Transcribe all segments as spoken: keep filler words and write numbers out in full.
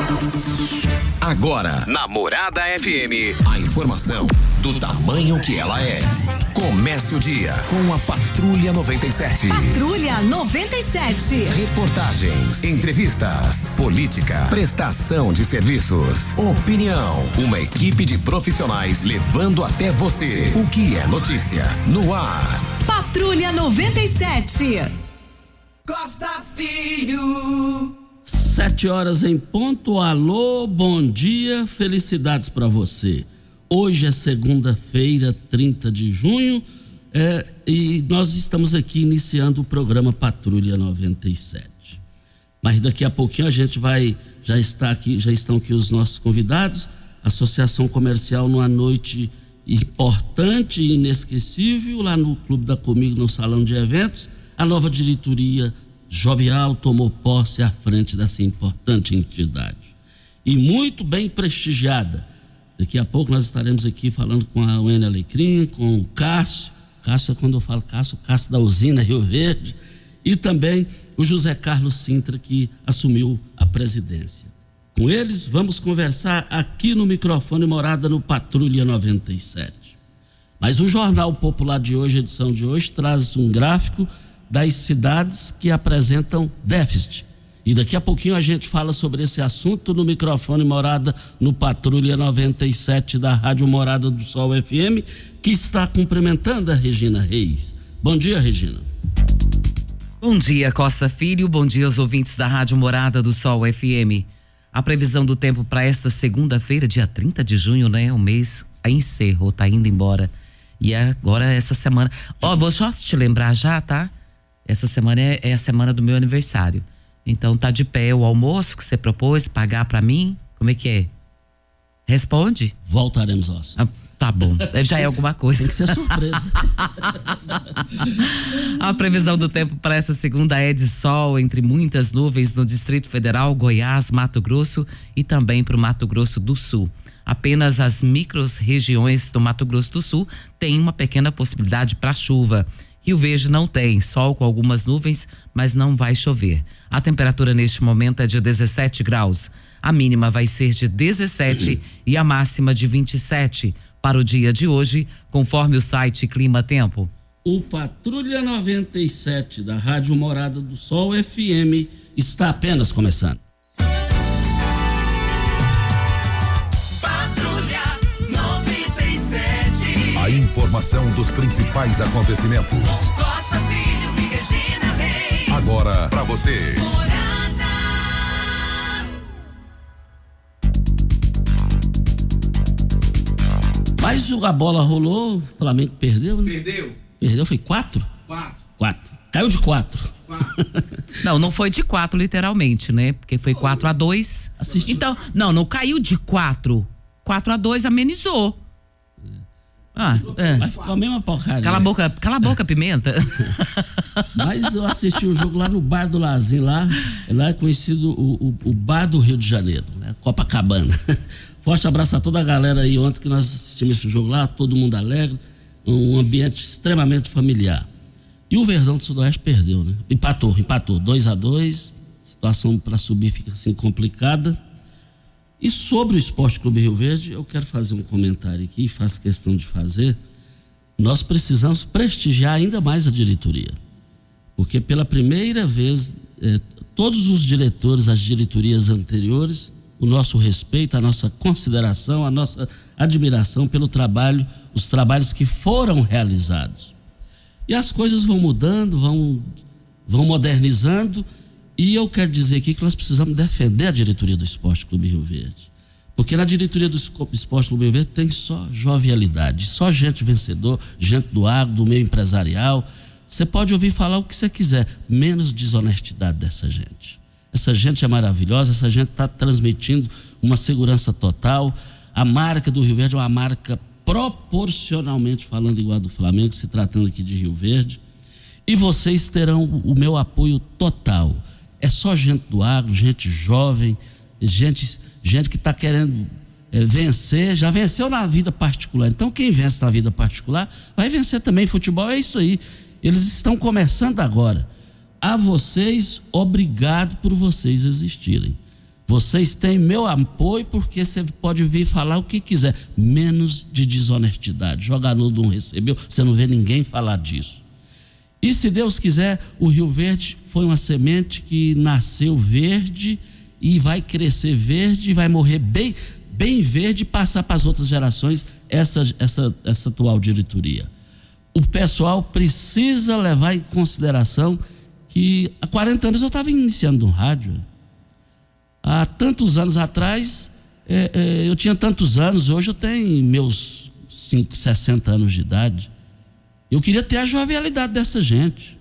Agora, na Morada F M, a informação do tamanho que ela é. Comece o dia com a Patrulha noventa e sete. Patrulha noventa e sete. Reportagens, entrevistas, política, prestação de serviços, opinião. Uma equipe de profissionais levando até você o que é notícia no ar. Patrulha noventa e sete. Costa Filho. Sete horas em ponto. Alô, bom dia, felicidades para você. Hoje é segunda-feira, trinta de junho, é, e nós estamos aqui iniciando o programa Patrulha noventa e sete. Mas daqui a pouquinho a gente vai, já está aqui, já estão aqui os nossos convidados. Associação Comercial numa noite importante e inesquecível lá no Clube da Comigo, no Salão de Eventos. A nova diretoria jovial tomou posse à frente dessa importante entidade e muito bem prestigiada. Daqui a pouco nós estaremos aqui falando com a Wênia Alecrim, com o Cássio, Cássio, quando eu falo Cássio, Cássio da usina Rio Verde, e também o José Carlos Sintra, que assumiu a presidência. Com eles vamos conversar aqui no microfone Morada no Patrulha noventa e sete. Mas o Jornal Popular de hoje, a edição de hoje, traz um gráfico das cidades que apresentam déficit. E daqui a pouquinho a gente fala sobre esse assunto no microfone Morada no Patrulha noventa e sete da Rádio Morada do Sol F M, que está cumprimentando a Regina Reis. Bom dia, Regina. Bom dia, Costa Filho. Bom dia aos ouvintes da Rádio Morada do Sol F M. A previsão do tempo para esta segunda-feira, dia trinta de junho, né? O mês encerrou, tá indo embora. E agora essa semana... Ó, oh, vou só te lembrar já, tá? Essa semana é, é a semana do meu aniversário. Então tá de pé o almoço que você propôs, pagar pra mim? Como é que é? Responde? Voltaremos, ó. Ah, tá bom, já é alguma coisa. Tem que ser surpresa. A previsão do tempo para essa segunda é de sol entre muitas nuvens no Distrito Federal, Goiás, Mato Grosso e também para o Mato Grosso do Sul. Apenas as micro-regiões do Mato Grosso do Sul têm uma pequena possibilidade para chuva. Rio Verde não tem, sol com algumas nuvens, mas não vai chover. A temperatura neste momento é de dezessete graus. A mínima vai ser de dezessete e a máxima de vinte e sete para o dia de hoje, conforme o site Clima Tempo. O Patrulha noventa e sete da Rádio Morada do Sol F M está apenas começando. A informação dos principais acontecimentos. Costa Filho e Regina Reis. Agora pra você. Morada. Mas a bola rolou, o Flamengo perdeu, né? Perdeu. Perdeu, foi quatro? Quatro. Quatro. Caiu de quatro. Quatro. Não, não foi de quatro literalmente, né? Porque foi quatro a dois. Assistiu. Então, não, não caiu de quatro. quatro a dois amenizou. Ah, é. Mas ficou a mesma porcaria. Cala a boca, cala a boca, Pimenta. Mas eu assisti o jogo lá no Bar do Lazinho, lá, lá é conhecido o, o, o Bar do Rio de Janeiro, né? Copacabana. Forte abraço a toda a galera aí, ontem que nós assistimos esse jogo lá, todo mundo alegre, um ambiente extremamente familiar. E o Verdão do Sudoeste perdeu, né? Empatou, empatou, dois a dois, situação para subir fica assim complicada. E sobre o Esporte Clube Rio Verde, eu quero fazer um comentário aqui, faço questão de fazer. Nós precisamos prestigiar ainda mais a diretoria, porque pela primeira vez, eh, todos os diretores, as diretorias anteriores, o nosso respeito, a nossa consideração, a nossa admiração pelo trabalho, os trabalhos que foram realizados. E as coisas vão mudando, vão, vão modernizando. E eu quero dizer aqui que nós precisamos defender a diretoria do Esporte Clube Rio Verde. Porque na diretoria do Esporte Clube Rio Verde tem só jovialidade, só gente vencedor, gente do agro, do meio empresarial. Você pode ouvir falar o que você quiser, menos desonestidade dessa gente. Essa gente é maravilhosa, essa gente está transmitindo uma segurança total. A marca do Rio Verde é uma marca proporcionalmente falando igual a do Flamengo, se tratando aqui de Rio Verde. E vocês terão o meu apoio total. É só gente do agro, gente jovem, gente, gente que está querendo é, vencer, já venceu na vida particular. Então quem vence na vida particular vai vencer também. Futebol é isso aí. Eles estão começando agora. A vocês, obrigado por vocês existirem. Vocês têm meu apoio porque você pode vir falar o que quiser, menos de desonestidade. Jogador não recebeu, você não vê ninguém falar disso. E se Deus quiser, o Rio Verde foi uma semente que nasceu verde e vai crescer verde e vai morrer bem, bem verde e passar para as outras gerações essa, essa, essa atual diretoria. O pessoal precisa levar em consideração que há quarenta anos eu estava iniciando no rádio. Há tantos anos atrás, é, é, eu tinha tantos anos, hoje eu tenho meus cinco, sessenta anos de idade. Eu queria ter a jovialidade dessa gente.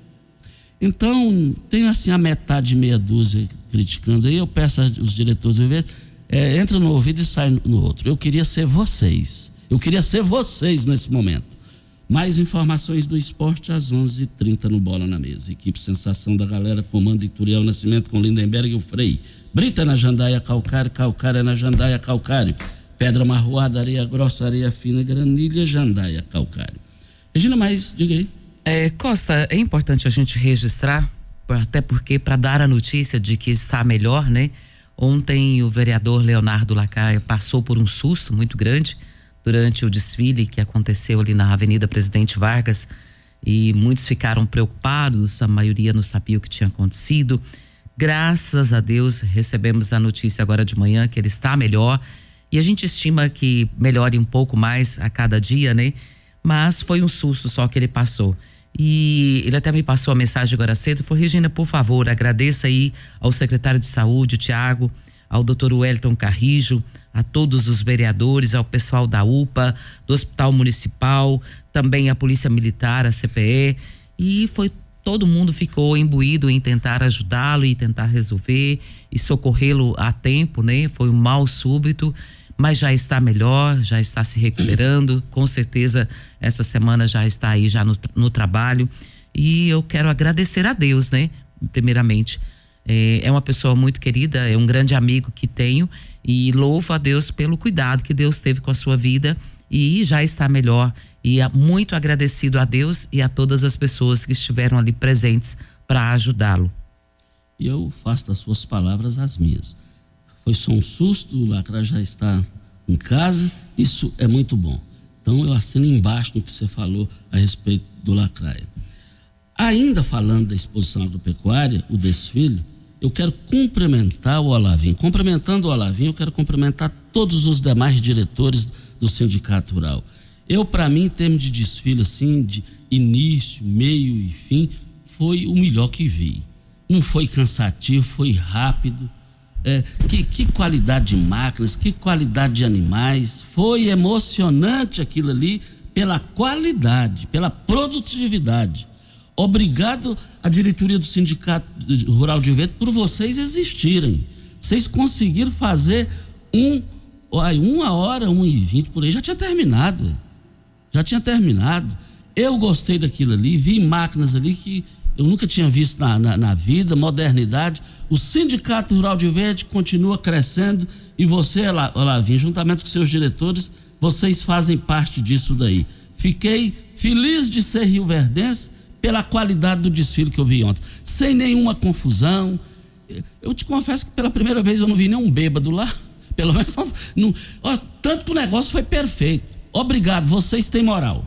Então, tem assim a metade, meia dúzia criticando aí, eu peço aos diretores de ver, é, entra no ouvido e sai no outro. Eu queria ser vocês, eu queria ser vocês nesse momento. Mais informações do esporte às onze e trinta no Bola na Mesa. Equipe Sensação da Galera, comando Ituriel Nascimento com Lindenberg e o Frei. Brita na Jandaia Calcário, Calcário na Jandaia Calcário. Pedra marroada, areia grossa, areia fina, granilha, Jandaia Calcário. Regina, mais, diga aí. É, Costa, é importante a gente registrar, até porque para dar a notícia de que está melhor, né? Ontem o vereador Leonardo Lacaia passou por um susto muito grande durante o desfile que aconteceu ali na Avenida Presidente Vargas, e muitos ficaram preocupados, a maioria não sabia o que tinha acontecido. Graças a Deus recebemos a notícia agora de manhã que ele está melhor, e a gente estima que melhore um pouco mais a cada dia, né? Mas foi um susto só que ele passou. E ele até me passou a mensagem agora cedo, falou: Regina, por favor, agradeça aí ao secretário de saúde, o Tiago, ao doutor Wellington Carrijo, a todos os vereadores, ao pessoal da U P A, do Hospital Municipal, também a Polícia Militar, a C P E, e foi, todo mundo ficou imbuído em tentar ajudá-lo e tentar resolver e socorrê-lo a tempo, né? Foi um mal súbito, mas já está melhor, já está se recuperando, com certeza essa semana já está aí já no, no trabalho, e eu quero agradecer a Deus, né? Primeiramente, é, é uma pessoa muito querida, é um grande amigo que tenho, e louvo a Deus pelo cuidado que Deus teve com a sua vida, e já está melhor, e muito agradecido a Deus e a todas as pessoas que estiveram ali presentes para ajudá-lo. E eu faço das suas palavras as minhas. Foi só um susto, o Lacraia já está em casa, isso é muito bom. Então eu assino embaixo no que você falou a respeito do Lacraia. Ainda falando da exposição agropecuária, o desfile, eu quero cumprimentar o Olavinho. Cumprimentando o Olavinho, eu quero cumprimentar todos os demais diretores do Sindicato Rural. Eu, para mim, em termos de desfile, assim, de início, meio e fim, foi o melhor que vi. Não foi cansativo, foi rápido. É, que, que qualidade de máquinas, que qualidade de animais. Foi emocionante aquilo ali pela qualidade, pela produtividade. Obrigado à diretoria do Sindicato Rural de Verde por vocês existirem. Vocês conseguiram fazer um, uma hora, uma e vinte por aí, já tinha terminado. Já tinha terminado. Eu gostei daquilo ali, vi máquinas ali que eu nunca tinha visto na, na, na vida, modernidade. O Sindicato Rural de Verde continua crescendo e você, Olavinho, juntamente com seus diretores, vocês fazem parte disso daí. Fiquei feliz de ser rioverdense pela qualidade do desfile que eu vi ontem, sem nenhuma confusão. Eu te confesso que pela primeira vez eu não vi nenhum bêbado lá, pelo menos não, ó, tanto que o negócio foi perfeito. Obrigado, vocês têm moral.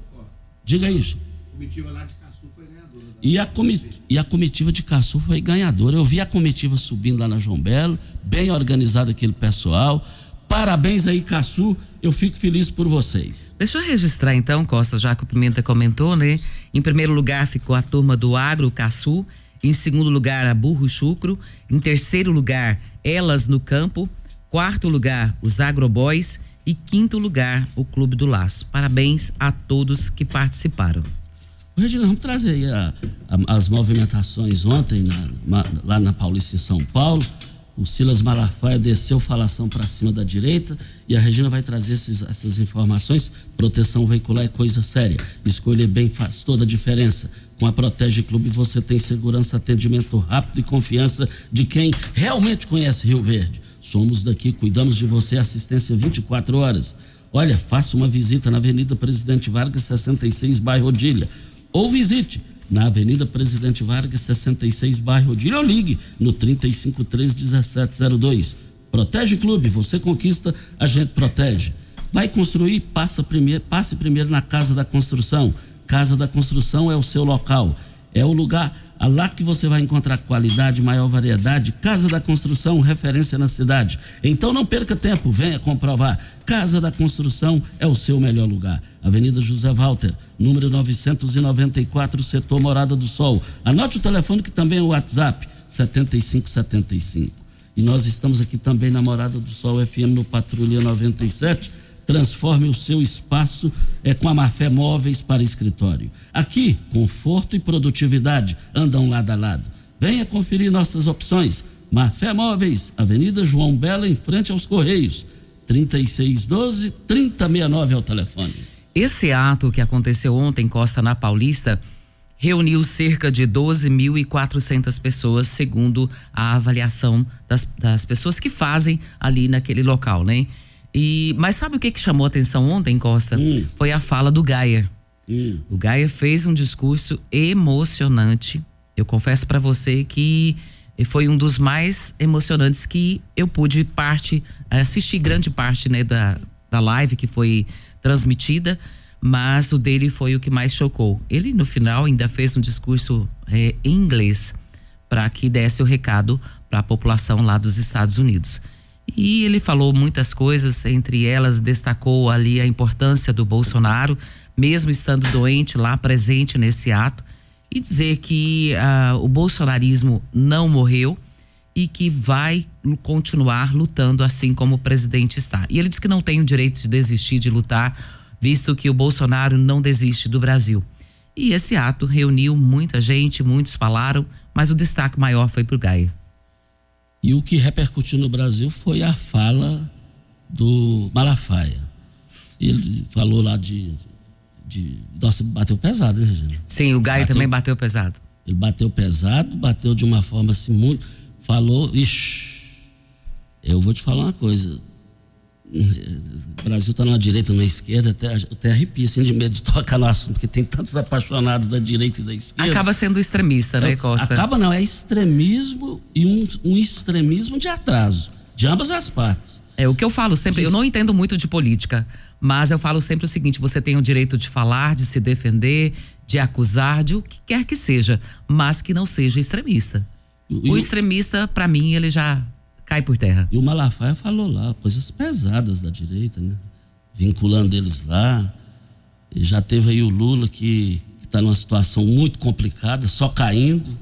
Diga aí. A comitiva lá de Caçu foi ganhadora. E a, comi- e a comitiva de Caçu foi ganhadora. Eu vi a comitiva subindo lá na João Belo, bem organizado aquele pessoal. Parabéns aí, Caçu, eu fico feliz por vocês. Deixa eu registrar então, Costa, já que o Pimenta comentou, né? Em primeiro lugar ficou a turma do Agro Caçu, em segundo lugar a Burro Chucro, em terceiro lugar Elas no Campo, quarto lugar os Agroboys e quinto lugar o Clube do Laço. Parabéns a todos que participaram. Regina, vamos trazer aí a, a, as movimentações ontem na, lá na Paulista em São Paulo. O Silas Malafaia desceu falação para cima da direita e a Regina vai trazer esses, essas informações. Proteção veicular é coisa séria. Escolher bem faz toda a diferença. Com a Protege Clube você tem segurança, atendimento rápido e confiança de quem realmente conhece Rio Verde. Somos daqui, cuidamos de você, assistência vinte e quatro horas. Olha, faça uma visita na Avenida Presidente Vargas, sessenta e seis, bairro Odília. Ou visite na Avenida Presidente Vargas, sessenta e seis, bairro Odílio, ou ligue no trinta e cinco, três, dezessete zero dois. Protege Clube, você conquista, a gente protege. Vai construir, passa primeiro, passe primeiro na Casa da Construção. Casa da Construção é o seu local, é o lugar lá que você vai encontrar qualidade, maior variedade. Casa da Construção, referência na cidade. Então não perca tempo, venha comprovar. Casa da Construção é o seu melhor lugar. Avenida José Walter, número novecentos e noventa e quatro, setor Morada do Sol. Anote o telefone que também é o WhatsApp, setenta e cinco setenta e cinco. E nós estamos aqui também na Morada do Sol F M no Patrulha noventa e sete. Transforme o seu espaço é, com a Marfé Móveis para escritório. Aqui, conforto e produtividade andam lado a lado. Venha conferir nossas opções. Marfé Móveis, Avenida João Bela, em frente aos Correios. trinta e seis doze, trinta sessenta e nove é o telefone. Esse ato que aconteceu ontem em Costa na Paulista reuniu cerca de doze mil e quatrocentas pessoas, segundo a avaliação das, das pessoas que fazem ali naquele local, né? E, mas sabe o que, que chamou a atenção ontem, Costa? Hum. Foi a fala do Geyer. Hum. O Geyer fez um discurso emocionante. Eu confesso para você que foi um dos mais emocionantes que eu pude parte, assistir grande parte, né, da, da live que foi transmitida, mas o dele foi o que mais chocou. Ele no final ainda fez um discurso é, em inglês para que desse o recado para a população lá dos Estados Unidos. E ele falou muitas coisas, entre elas destacou ali a importância do Bolsonaro, mesmo estando doente lá presente nesse ato, e dizer que uh, o bolsonarismo não morreu e que vai continuar lutando assim como o presidente está. E ele disse que não tem o direito de desistir de lutar, visto que o Bolsonaro não desiste do Brasil. E esse ato reuniu muita gente, muitos falaram, mas o destaque maior foi para o Geyer. E o que repercutiu no Brasil foi a fala do Malafaia. Ele falou lá de... de nossa, bateu pesado, né, Regina? Sim, o Geyer também bateu pesado. Ele bateu pesado, bateu de uma forma assim muito... Falou, ixi, eu vou te falar uma coisa. O Brasil está numa direita, numa esquerda, até, até arrepia assim, de medo de tocar no assunto, porque tem tantos apaixonados da direita e da esquerda. Acaba sendo extremista, né, Costa? Acaba não, é extremismo e um, um extremismo de atraso, de ambas as partes. É o que eu falo sempre, eu não entendo muito de política, mas eu falo sempre o seguinte: você tem o direito de falar, de se defender, de acusar, de o que quer que seja, mas que não seja extremista. E o extremista, para mim, ele já cai por terra. E o Malafaia falou lá coisas pesadas da direita, né? Vinculando eles lá. E já teve aí o Lula que está numa situação muito complicada, só caindo.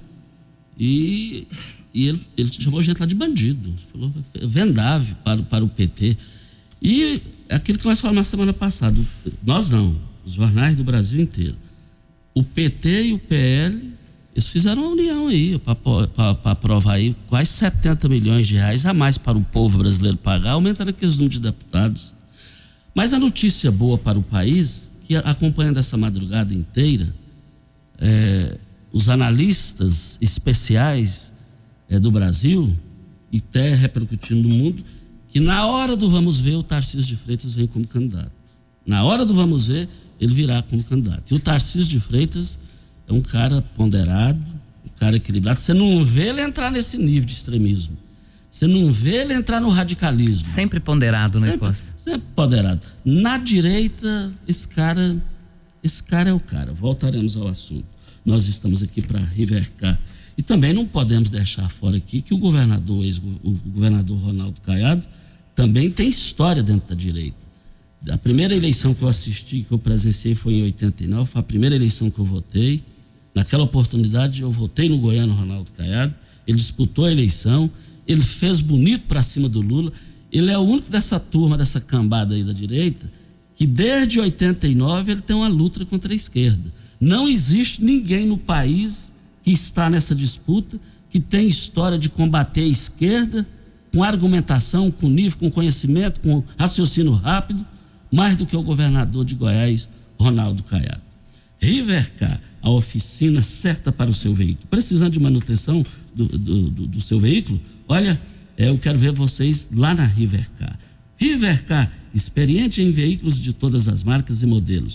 E, e ele, ele chamou gente lá de bandido. Falou vendável para, para o P T. E aquilo que nós falamos na semana passada, nós não, os jornais do Brasil inteiro. O P T e o P L, eles fizeram uma união aí para aprovar aí quase setenta milhões de reais a mais para o povo brasileiro pagar, aumentando aqueles números de deputados. Mas a notícia boa para o país, que acompanhando essa madrugada inteira, é, os analistas especiais é, do Brasil, e até repercutindo no mundo, que na hora do vamos ver, o Tarcísio de Freitas vem como candidato. Na hora do vamos ver, ele virá como candidato. E o Tarcísio de Freitas é um cara ponderado, um cara equilibrado. Você não vê ele entrar nesse nível de extremismo. Você não vê ele entrar no radicalismo. Sempre ponderado, né, sempre, Costa? Sempre ponderado. Na direita, esse cara, esse cara é o cara. Voltaremos ao assunto. Nós estamos aqui para rivercar. E também não podemos deixar fora aqui que o governador, o governador Ronaldo Caiado, também tem história dentro da direita. A primeira eleição que eu assisti, que eu presenciei, foi em oitenta e nove, foi a primeira eleição que eu votei. Naquela oportunidade eu votei no goiano Ronaldo Caiado, ele disputou a eleição, ele fez bonito para cima do Lula. Ele é o único dessa turma, dessa cambada aí da direita, que desde oitenta e nove ele tem uma luta contra a esquerda. Não existe ninguém no país que está nessa disputa que tem história de combater a esquerda com argumentação, com nível, com conhecimento, com raciocínio rápido, mais do que o governador de Goiás, Ronaldo Caiado. Rivercar, a oficina certa para o seu veículo. Precisando de manutenção do, do, do, do seu veículo? Olha, é, eu quero ver vocês lá na Rivercar. Rivercar, experiente em veículos de todas as marcas e modelos.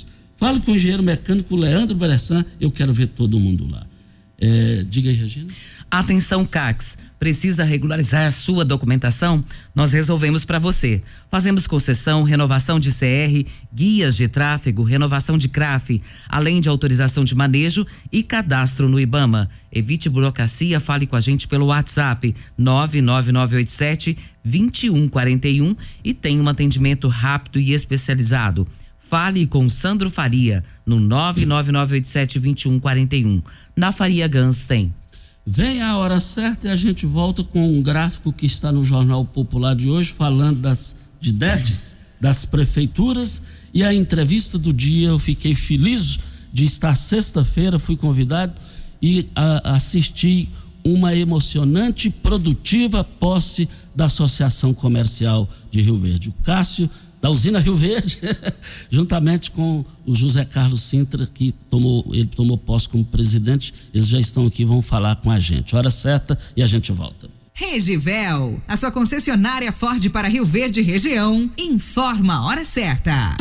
Fale com o engenheiro mecânico Leandro Beressan, eu quero ver todo mundo lá. É, diga aí, Regina. Atenção, C A Cs. Precisa regularizar sua documentação? Nós resolvemos para você. Fazemos concessão, renovação de C R, guias de tráfego, renovação de C R A F, além de autorização de manejo e cadastro no IBAMA. Evite burocracia, fale com a gente pelo WhatsApp nove nove nove oito sete, dois um quatro um e tenha um atendimento rápido e especializado. Fale com Sandro Faria no nove nove nove oito sete, dois um quatro um. Na Faria Guns tem. Vem a hora certa e a gente volta com um gráfico que está no Jornal Popular de hoje, falando das, de déficits das prefeituras, e a entrevista do dia. Eu fiquei feliz de estar sexta-feira, fui convidado e a, assisti uma emocionante e produtiva posse da Associação Comercial de Rio Verde. O Cássio, da usina Rio Verde, juntamente com o José Carlos Sintra, que tomou, ele tomou posse como presidente. Eles já estão aqui, vão falar com a gente. Hora certa e a gente volta. Regivel, a sua concessionária Ford para Rio Verde e região, informa a hora certa.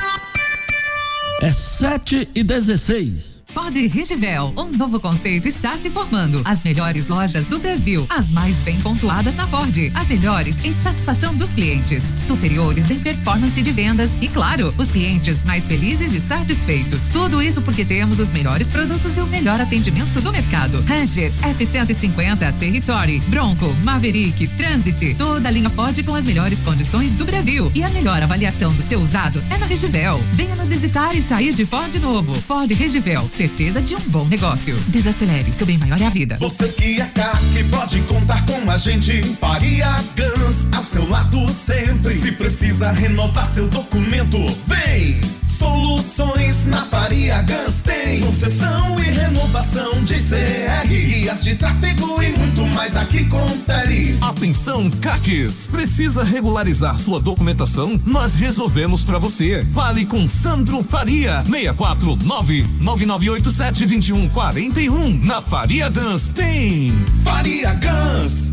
É sete e dezesseis. Ford Regivel, um novo conceito está se formando. As melhores lojas do Brasil, as mais bem pontuadas na Ford, as melhores em satisfação dos clientes, superiores em performance de vendas e, claro, os clientes mais felizes e satisfeitos. Tudo isso porque temos os melhores produtos e o melhor atendimento do mercado. Ranger, F cento e cinquenta, Territory, Bronco, Maverick, Transit, toda a linha Ford com as melhores condições do Brasil. E a melhor avaliação do seu usado é na Regivel. Venha nos visitar e sair de Ford novo. Ford Regivel, certeza de um bom negócio. Desacelere, seu bem maior é a vida. Você que é C A C pode contar com a gente. Faria Guns, ao seu lado sempre. Se precisa renovar seu documento, vem! Soluções na Faria Guns tem concessão e renovação de C R, guias de tráfego e muito mais. Aqui confere. Atenção, C A Cs, precisa regularizar sua documentação? Nós resolvemos para você. Fale com Sandro Faria, seis quatro nove, nove nove oito sete, dois um quatro um. Na Faria Guns tem Faria Guns.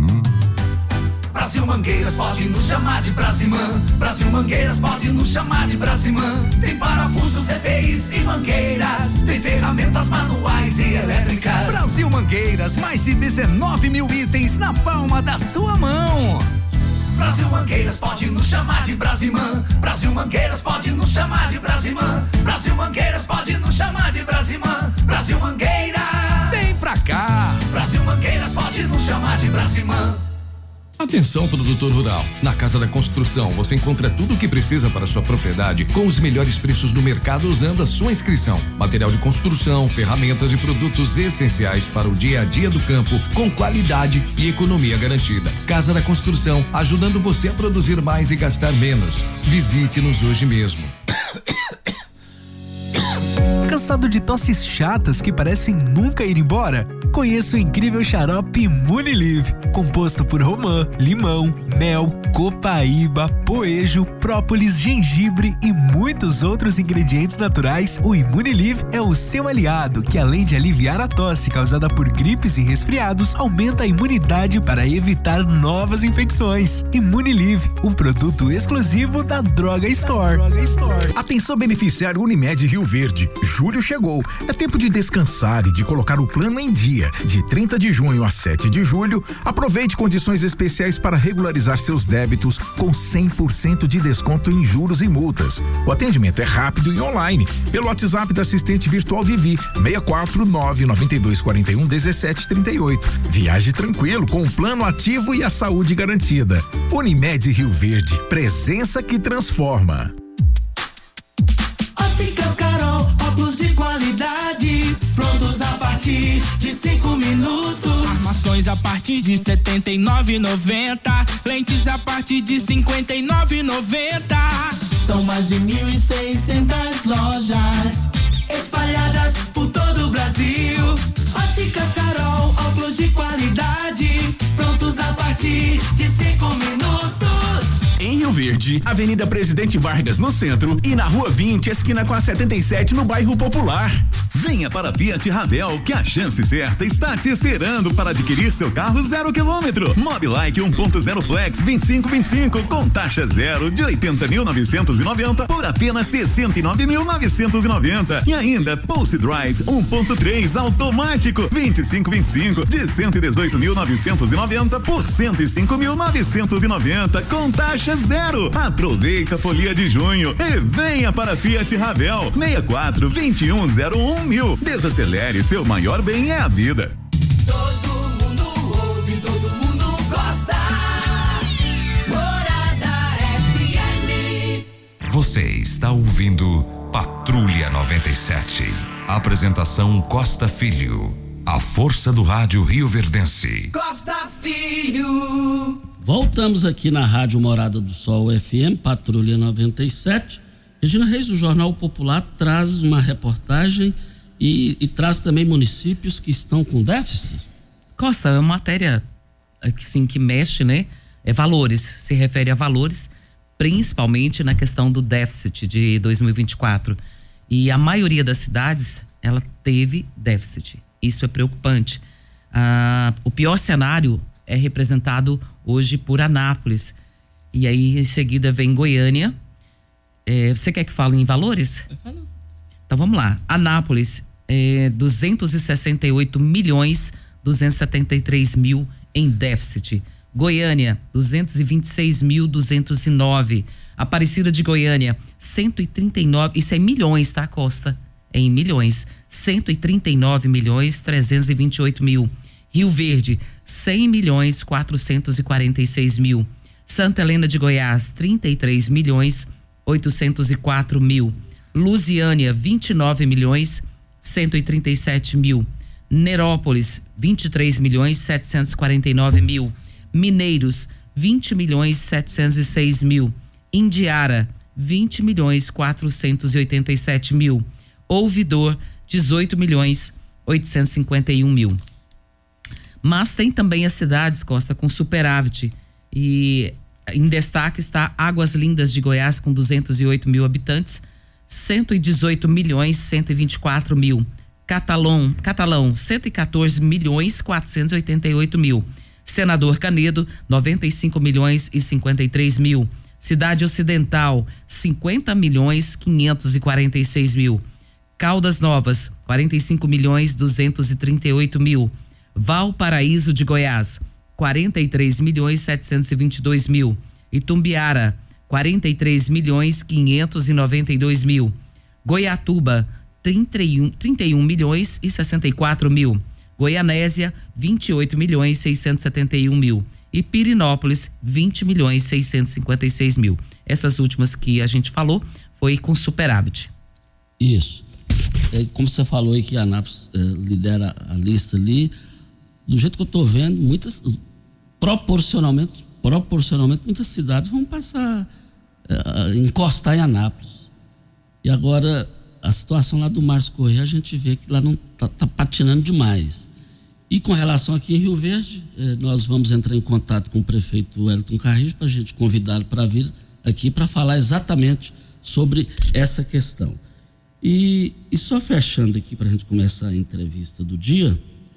Brasil Mangueiras pode nos chamar de Brasimã. Brasil Mangueiras pode nos chamar de Brasimã. Tem parafusos, E P Is e mangueiras. Tem ferramentas manuais e elétricas. Brasil Mangueiras, mais de dezenove mil itens na palma da sua mão. Brasil Mangueiras pode nos chamar de Brasimã. Brasil Mangueiras pode nos chamar de Brasimã. Brasil Mangueiras pode nos chamar de Brasimã. Brasil Mangueiras, vem pra cá. Brasil Mangueiras pode nos chamar de Brasimã. Atenção, produtor rural. Na Casa da Construção você encontra tudo o que precisa para sua propriedade com os melhores preços do mercado usando a sua inscrição. Material de construção, ferramentas e produtos essenciais para o dia a dia do campo com qualidade e economia garantida. Casa da Construção, ajudando você a produzir mais e gastar menos. Visite-nos hoje mesmo. Cansado de tosses chatas que parecem nunca ir embora? Conheça o incrível xarope Imunilive, composto por romã, limão, mel, copaíba, poejo, própolis, gengibre e muitos outros ingredientes naturais. O Imunilive é o seu aliado, que além de aliviar a tosse causada por gripes e resfriados, aumenta a imunidade para evitar novas infecções. Imunilive, um produto exclusivo da Droga Store. Droga Store. Atenção, beneficiário Unimed Rio Verde. Julho chegou. É tempo de descansar e de colocar o plano em dia. De trinta de junho a sete de julho, aproveite condições especiais para regularizar seus débitos com cem por cento de desconto em juros e multas. O atendimento é rápido e online, pelo WhatsApp da assistente virtual Vivi, seis quatro nove, nove dois quatro um, um sete três oito. Viaje tranquilo com o plano ativo e a saúde garantida. Unimed Rio Verde, presença que transforma. Óticas Carol, óculos de qualidade, prontos a partir de cinco minutos. Armações a partir de setenta e nove reais e noventa centavos, lentes a partir de cinquenta e nove reais e noventa centavos. São mais de mil e seiscentas lojas espalhadas por todo o Brasil. Óticas Carol, óculos de qualidade, prontos a partir de cinco minutos. Em Rio Verde, Avenida Presidente Vargas no centro e na Rua vinte, esquina com a setenta e sete no bairro Popular. Venha para a Fiat Ravel, que a chance certa está te esperando para adquirir seu carro zero quilômetro. Mobilike um ponto zero Flex vinte e cinco vinte e cinco com taxa zero de oitenta mil novecentos e noventa por apenas sessenta e nove mil novecentos e noventa. E ainda Pulse Drive um ponto três automático vinte e cinco vinte e cinco de cento e dezoito mil novecentos e noventa por cento e cinco mil novecentos e noventa com taxa zero. Aproveite a folia de junho e venha para a Fiat Ravel seis quatro dois um zero um mil. Desacelere, seu maior bem é a vida. Todo mundo ouve, todo mundo gosta. Morada F M. Você está ouvindo Patrulha noventa e sete. Apresentação Costa Filho. A força do rádio rioverdense. Costa Filho. Voltamos aqui na Rádio Morada do Sol F M, Patrulha noventa e sete. Regina Reis, do Jornal Popular, traz uma reportagem e, e traz também municípios que estão com déficit. Costa, é uma matéria assim, que mexe, né? É valores, se refere a valores, principalmente na questão do déficit de dois mil e vinte e quatro. E a maioria das cidades, ela teve déficit. Isso é preocupante. Ah, o pior cenário é representado hoje por Anápolis. E aí, em seguida, vem Goiânia. É, você quer que fale em valores? Eu falo. Então vamos lá. Anápolis, é, duzentos e sessenta e oito milhões duzentos e setenta e três mil em déficit. Goiânia, duzentos e vinte e seis mil duzentos e nove. Aparecida de Goiânia, cento e trinta e nove. Isso é em milhões, tá, Costa? É em milhões. cento e trinta e nove milhões trezentos e vinte e oito mil. Rio Verde, cem milhões quatrocentos e quarenta e seis mil. Santa Helena de Goiás, trinta e três milhões oitocentos e quatro mil. Lusiânia, vinte e nove milhões cento e trinta e sete mil. Nerópolis, vinte e três milhões setecentos e quarenta e nove mil. Mineiros, vinte milhões setecentos e seis mil. Indiara, vinte milhões quatrocentos e oitenta e sete mil. Ouvidor, dezoito milhões oitocentos e cinquenta e um mil. Mas tem também as cidades, Costa, com superávit. E em destaque está Águas Lindas de Goiás, com duzentos e oito mil habitantes, cento e dezoito milhões cento e vinte e quatro mil. Catalão, Catalão, cento e quatorze milhões quatrocentos e oitenta e oito mil. Senador Canedo, noventa e cinco milhões e cinquenta e três mil. Cidade Ocidental, cinquenta milhões quinhentos e quarenta e seis mil. Caldas Novas, quarenta e cinco milhões duzentos e trinta e oito mil. Valparaíso de Goiás, quarenta e três milhões setecentos e vinte e dois mil. Itumbiara, quarenta e três milhões quinhentos e noventa e dois mil. Goiatuba, trinta e um, trinta e um milhões e sessenta e quatro mil. Goianésia, vinte e oito milhões seiscentos e setenta e um mil. E Pirinópolis, vinte milhões seiscentos e cinquenta e seis mil. Essas últimas que a gente falou foi com superávit. Isso. É, como você falou aí que a Anápolis é, lidera a lista ali, do jeito que eu estou vendo, muitas, proporcionalmente, proporcionalmente, muitas cidades vão passar a encostar em Anápolis. E agora, a situação lá do Márcio Corrêa, a gente vê que lá não tá, tá patinando demais. E com relação aqui em Rio Verde, eh, nós vamos entrar em contato com o prefeito Wellington Carrijo para a gente convidá-lo para vir aqui para falar exatamente sobre essa questão. E, e só fechando aqui para a gente começar a entrevista do dia,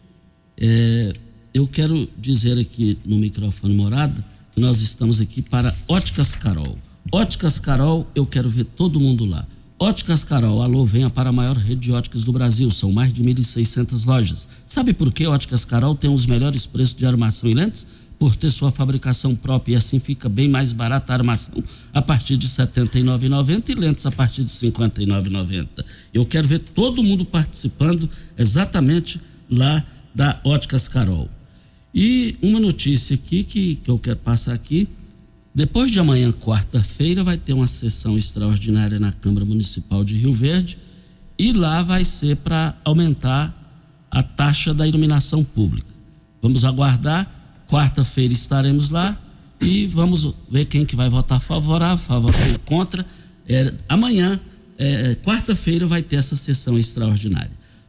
é, eu quero dizer aqui no microfone Morada que nós estamos aqui para Óticas Carol. Óticas Carol, eu quero ver todo mundo lá. Óticas Carol, alô, venha para a maior rede de óticas do Brasil, são mais de mil e seiscentas lojas. Sabe por que Óticas Carol tem os melhores preços de armação e lentes? Por ter sua fabricação própria, e assim fica bem mais barata a armação a partir de setenta e nove reais e noventa centavos e lentes a partir de cinquenta e nove reais e noventa centavos. Eu quero ver todo mundo participando exatamente lá da Óticas Carol. E uma notícia aqui que, que eu quero passar aqui: depois de amanhã, quarta-feira, vai ter uma sessão extraordinária na Câmara Municipal de Rio Verde, e lá vai ser para aumentar a taxa da iluminação pública. Vamos aguardar. Quarta-feira estaremos lá e vamos ver quem que vai votar favorável, favorável, contra. É, amanhã, é, quarta-feira, vai ter essa sessão extraordinária.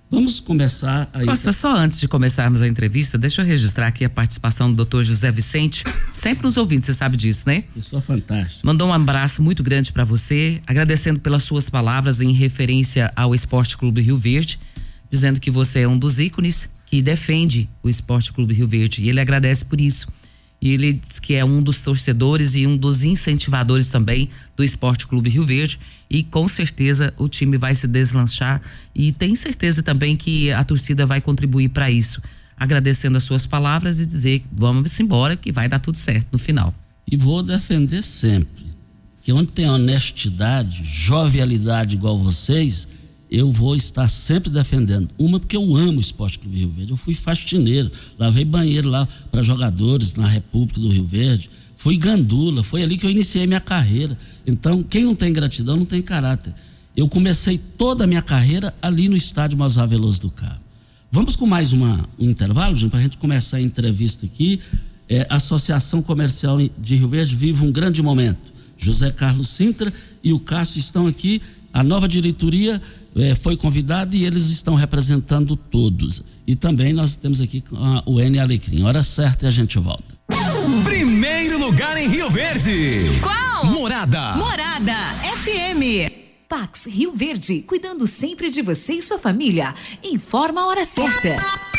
Vamos começar aí. Costa, só antes de começarmos a entrevista, deixa eu registrar aqui a participação do doutor José Vicente, sempre nos ouvindo, você sabe disso, né? Pessoa fantástica. Mandou um abraço muito grande para você, agradecendo pelas suas palavras em referência ao Esporte Clube Rio Verde, dizendo que você é um dos ícones que defende o Esporte Clube Rio Verde, e ele agradece por isso. E ele diz que é um dos torcedores e um dos incentivadores também do Esporte Clube Rio Verde, e com certeza o time vai se deslanchar, e tem certeza também que a torcida vai contribuir para isso. Agradecendo as suas palavras e dizer: vamos embora que vai dar tudo certo no final. E vou defender sempre que onde tem honestidade, jovialidade igual vocês, eu vou estar sempre defendendo. Uma, porque eu amo o Esporte Clube Rio Verde. Eu fui faxineiro, lavei banheiro lá para jogadores na República do Rio Verde, fui gandula, foi ali que eu iniciei minha carreira. Então, quem não tem gratidão não tem caráter. Eu comecei toda a minha carreira ali no estádio Mozar Veloso do Carmo. Vamos com mais uma, um intervalo, gente, para a gente começar a entrevista aqui. É, a Associação Comercial de Rio Verde vive um grande momento. José Carlos Sintra e o Cássio estão aqui. A nova diretoria é, foi convidada e eles estão representando todos. E também nós temos aqui a, o N Alecrim. Hora certa e a gente volta. Primeiro lugar em Rio Verde. Qual? Morada. Morada F M. Pax Rio Verde, cuidando sempre de você e sua família. Informa a hora certa.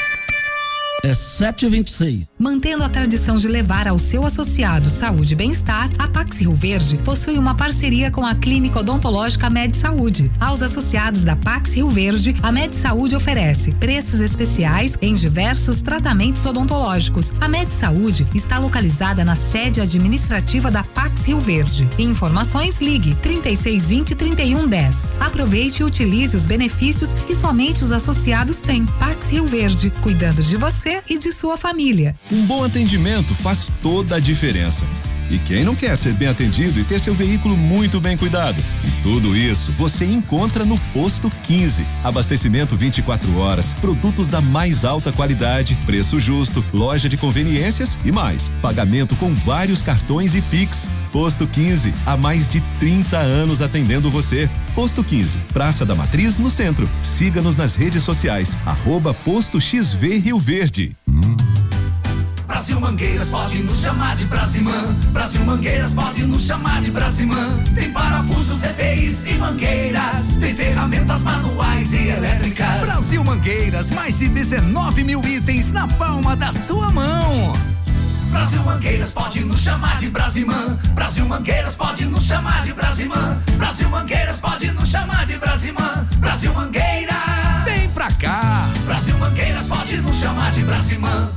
É sete e vinte e seis. Mantendo a tradição de levar ao seu associado saúde e bem-estar, a Pax Rio Verde possui uma parceria com a Clínica Odontológica Med Saúde. Aos associados da Pax Rio Verde, a Med Saúde oferece preços especiais em diversos tratamentos odontológicos. A Med Saúde está localizada na sede administrativa da Pax Rio Verde. Informações, ligue trinta e seis vinte, trinta e um dez. Aproveite e utilize os benefícios que somente os associados têm. Pax Rio Verde, cuidando de você e de sua família. Um bom atendimento faz toda a diferença. E quem não quer ser bem atendido e ter seu veículo muito bem cuidado? E tudo isso você encontra no Posto quinze. Abastecimento vinte e quatro horas, produtos da mais alta qualidade, preço justo, loja de conveniências e mais. Pagamento com vários cartões e Pix. Posto quinze, há mais de trinta anos atendendo você. Posto quinze, Praça da Matriz, no centro. Siga-nos nas redes sociais, arroba Posto X V Rio Verde. Brasil Mangueiras pode nos chamar de Brasimã. Brasil Mangueiras pode nos chamar de Brasimã. Tem parafusos, E P Is e mangueiras. Tem ferramentas manuais e elétricas. Brasil Mangueiras, mais de dezenove mil itens na palma da sua mão. Brasil Mangueiras pode nos chamar de Brasimã. Brasil Mangueiras pode nos chamar de Brasimã. Brasil Mangueiras pode nos chamar de Brasimã. Brasil Mangueiras, vem pra cá. Brasil Mangueiras pode nos chamar de Brasimã.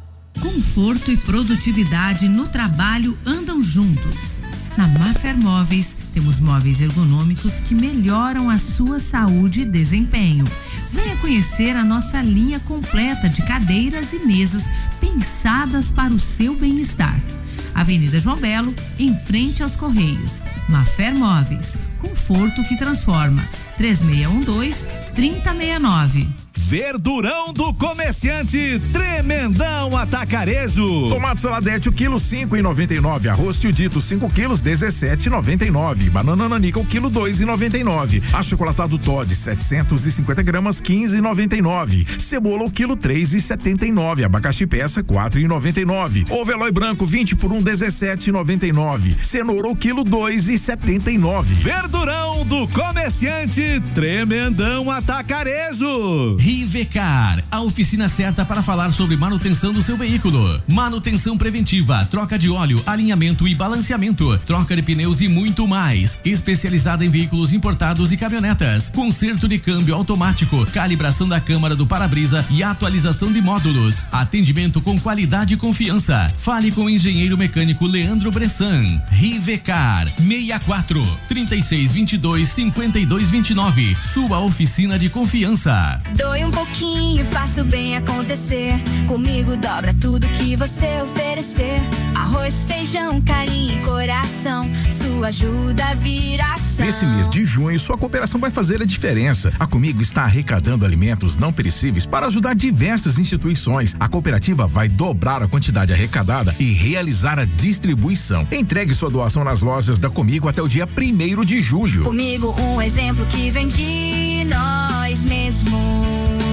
Conforto e produtividade no trabalho andam juntos. Na Mafer Móveis, temos móveis ergonômicos que melhoram a sua saúde e desempenho. Venha conhecer a nossa linha completa de cadeiras e mesas pensadas para o seu bem-estar. Avenida João Belo, em frente aos Correios. Mafer Móveis, conforto que transforma. três seis um dois, três zero seis nove. Verdurão do Comerciante, tremendão atacarejo. Tomate saladete, o quilo cinco e noventa e nove. Arroz tio dito, cinco quilos, dezessete e noventa e nove. Banana nanica, o quilo dois e noventa e nove. Achocolatado Toddy, setecentos e cinquenta gramas, quinze e noventa e nove. Cebola, o quilo três e setenta e nove. Abacaxi peça, quatro e noventa e nove. Ovelói branco, vinte por um, dezessete e noventa e nove. Cenoura, o quilo dois e setenta e nove. Verdurão do Comerciante, tremendão atacarejo. Rivecar, a oficina certa para falar sobre manutenção do seu veículo. Manutenção preventiva, troca de óleo, alinhamento e balanceamento, troca de pneus e muito mais. Especializada em veículos importados e caminhonetas. Conserto de câmbio automático, calibração da câmara do para-brisa e atualização de módulos. Atendimento com qualidade e confiança. Fale com o engenheiro mecânico Leandro Bressan. Rivecar, seis quatro, trinta e seis, vinte e dois, cinquenta e dois, vinte e nove. Sua oficina de confiança. Doe um pouquinho, faça o bem acontecer. Comigo dobra tudo que você oferecer. Arroz, feijão, carinho e coração. Sua ajuda vira ação. Nesse mês de junho, sua cooperação vai fazer a diferença. A Comigo está arrecadando alimentos não perecíveis para ajudar diversas instituições. A cooperativa vai dobrar a quantidade arrecadada e realizar a distribuição. Entregue sua doação nas lojas da Comigo até o dia primeiro de julho. Comigo, um exemplo que vem de nós mesmos.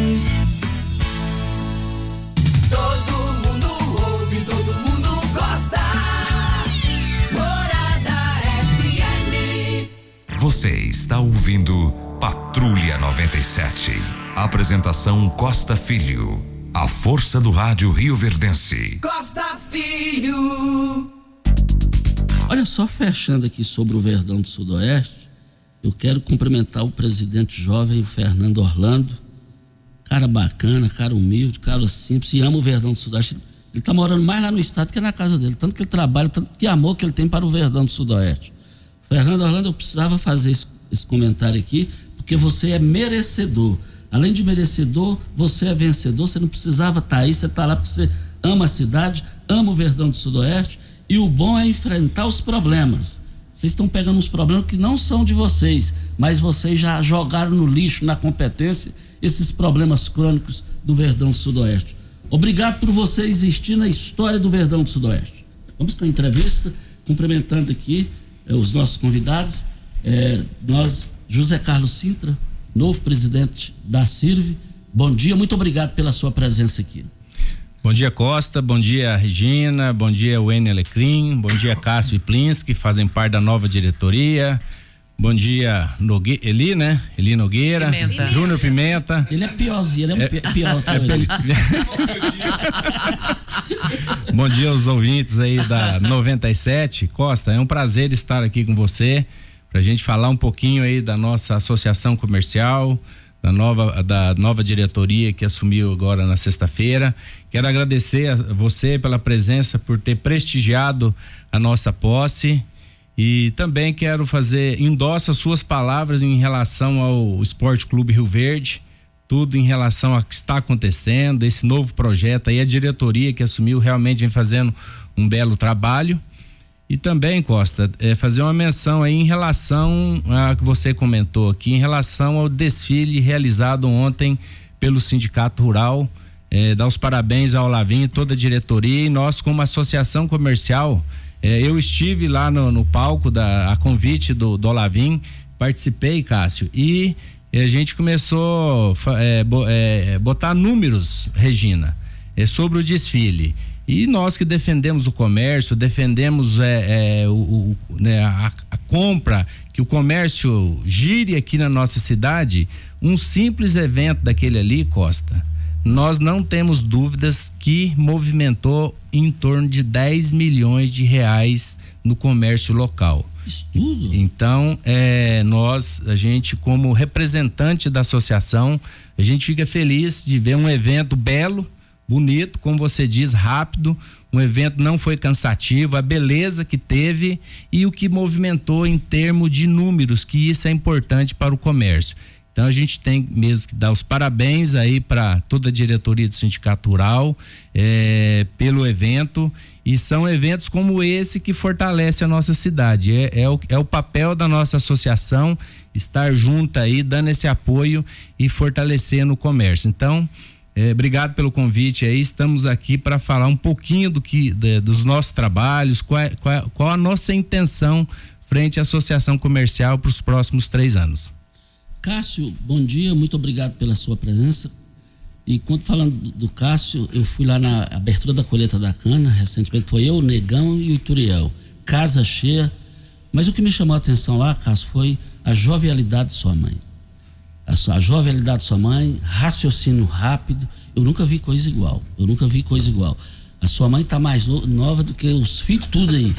Você está ouvindo Patrulha noventa e sete. Apresentação Costa Filho. A força do rádio rioverdense. Costa Filho. Olha só, fechando aqui sobre o Verdão do Sudoeste, eu quero cumprimentar o presidente jovem, o Fernando Orlando. Cara bacana, cara humilde, cara simples, e ama o Verdão do Sudoeste. Ele está morando mais lá no estado que na casa dele, tanto que ele trabalha, tanto que amor que ele tem para o Verdão do Sudoeste. Fernando Orlando, eu precisava fazer esse, esse comentário aqui, porque você é merecedor. Além de merecedor, você é vencedor, você não precisava estar aí, você está lá porque você ama a cidade, ama o Verdão do Sudoeste, e o bom é enfrentar os problemas. Vocês estão pegando uns problemas que não são de vocês, mas vocês já jogaram no lixo, na competência, esses problemas crônicos do Verdão do Sudoeste. Obrigado por você existir na história do Verdão do Sudoeste. Vamos com a entrevista, cumprimentando aqui eh, os nossos convidados. Eh, nós, José Carlos Sintra, novo presidente da CIRV. Bom dia, muito obrigado pela sua presença aqui. Bom dia, Costa, bom dia, Regina, bom dia, Wênia Alecrim, bom dia, Cássio e Plins, que fazem parte da nova diretoria. Bom dia, Nogue... Eli, né? Eli Nogueira, Pimenta. Júnior Pimenta. Ele é piorzinho, ele é um é, pior. É, é, bom dia aos ouvintes aí da noventa e sete. Costa, é um prazer estar aqui com você, pra gente falar um pouquinho aí da nossa associação comercial, da nova, da nova diretoria que assumiu agora na sexta-feira. Quero agradecer a você pela presença, por ter prestigiado a nossa posse. E também quero fazer, endossa suas palavras em relação ao Esporte Clube Rio Verde, tudo em relação ao que está acontecendo, esse novo projeto aí, a diretoria que assumiu realmente vem fazendo um belo trabalho. E também, Costa, é, fazer uma menção aí em relação a que você comentou aqui, em relação ao desfile realizado ontem pelo Sindicato Rural, é, dar os parabéns ao Olavim e toda a diretoria, e nós como associação comercial. É, eu estive lá no, no palco da, a convite do, do Olavim, participei, Cássio, e a gente começou é, bo, é, botar números, Regina, é, sobre o desfile. E nós que defendemos o comércio, defendemos é, é, o, o, né, a, a compra, que o comércio gire aqui na nossa cidade, um simples evento daquele ali, Costa, nós não temos dúvidas que movimentou em torno de dez milhões de reais no comércio local. Isso tudo? Então, é, nós, a gente como representante da associação, a gente fica feliz de ver um evento belo, bonito, como você diz, rápido, um evento não foi cansativo, a beleza que teve e o que movimentou em termos de números, que isso é importante para o comércio. Então a gente tem mesmo que dar os parabéns aí para toda a diretoria do Sindicato Rural é, pelo evento, e são eventos como esse que fortalece a nossa cidade, é, é, o, é o papel da nossa associação estar junto aí, dando esse apoio e fortalecendo o comércio. Então, é, obrigado pelo convite aí, estamos aqui para falar um pouquinho do que, de, dos nossos trabalhos, qual, qual, qual a nossa intenção frente à associação comercial para os próximos três anos. Cássio, bom dia, muito obrigado pela sua presença. E quando falando do, do Cássio, eu fui lá na abertura da colheita da cana, recentemente, foi eu, o Negão e o Ituriel, casa cheia, mas o que me chamou a atenção lá, Cássio, foi a jovialidade de sua mãe. A, sua, a jovialidade de sua mãe, raciocínio rápido, eu nunca vi coisa igual, eu nunca vi coisa igual. A sua mãe tá mais no, nova do que os filhos, tudo aí.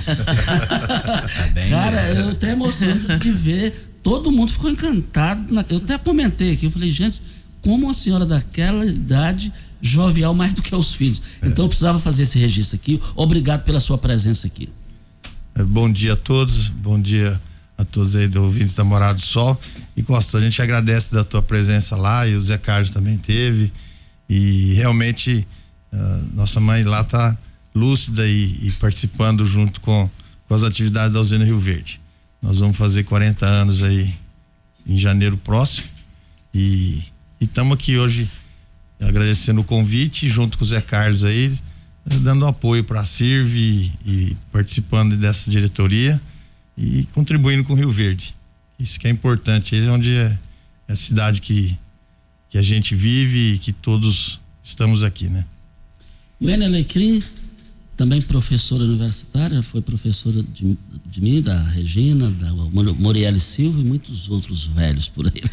Tá bem, cara, né? eu até emocionado de ver. Todo mundo ficou encantado. Na, eu até comentei aqui, eu falei, gente, como uma senhora daquela idade, jovial mais do que os filhos. É. Então eu precisava fazer esse registro aqui. Obrigado pela sua presença aqui. É, bom dia a todos, bom dia a todos aí do ouvintes da Morada do Sol. E Costa, a gente agradece da tua presença lá, e o Zé Carlos também teve. E realmente, uh, nossa mãe lá tá lúcida e, e participando junto com, com as atividades da usina Rio Verde. Nós vamos fazer quarenta anos aí em janeiro próximo, e estamos aqui hoje agradecendo o convite, junto com o Zé Carlos aí, dando apoio para a CIRV e, e participando dessa diretoria e contribuindo com o Rio Verde. Isso que é importante, é onde é, é a cidade que, que a gente vive e que todos estamos aqui, né? Wênia Alecrim, também professora universitária, foi professora de, de mim, da Regina, da Morielle Silva e muitos outros velhos por aí.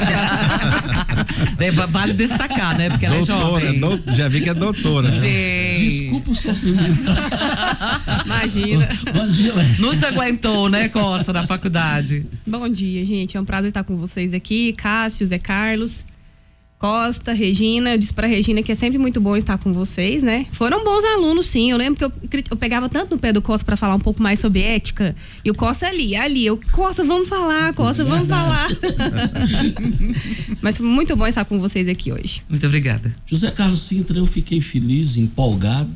Vale destacar, né? Porque ela doutora, é jovem. Do, já vi que é doutora. Sim. Né? Desculpa o sofrimento. Imagina. Bom dia, Léo. Não se aguentou, né, Costa, na faculdade? Bom dia, gente. É um prazer estar com vocês aqui. Cássio, Zé Carlos, Costa, Regina. Eu disse pra Regina que é sempre muito bom estar com vocês, né? Foram bons alunos, sim. Eu lembro que eu, eu pegava tanto no pé do Costa pra falar um pouco mais sobre ética. E o Costa ali, ali. Eu, Costa, vamos falar, Costa, vamos falar. Mas foi muito bom estar com vocês aqui hoje. Muito obrigada. José Carlos Sintra, eu fiquei feliz, empolgado.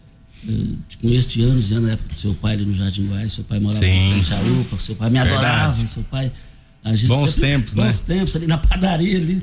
Eu te conheço de anos e anos, na época do seu pai ali no Jardim Goiás. Seu pai morava em Charupa, seu pai me adorava. Verdade. Seu pai. A gente bons sempre, tempos, bons né? Bons tempos ali na padaria ali.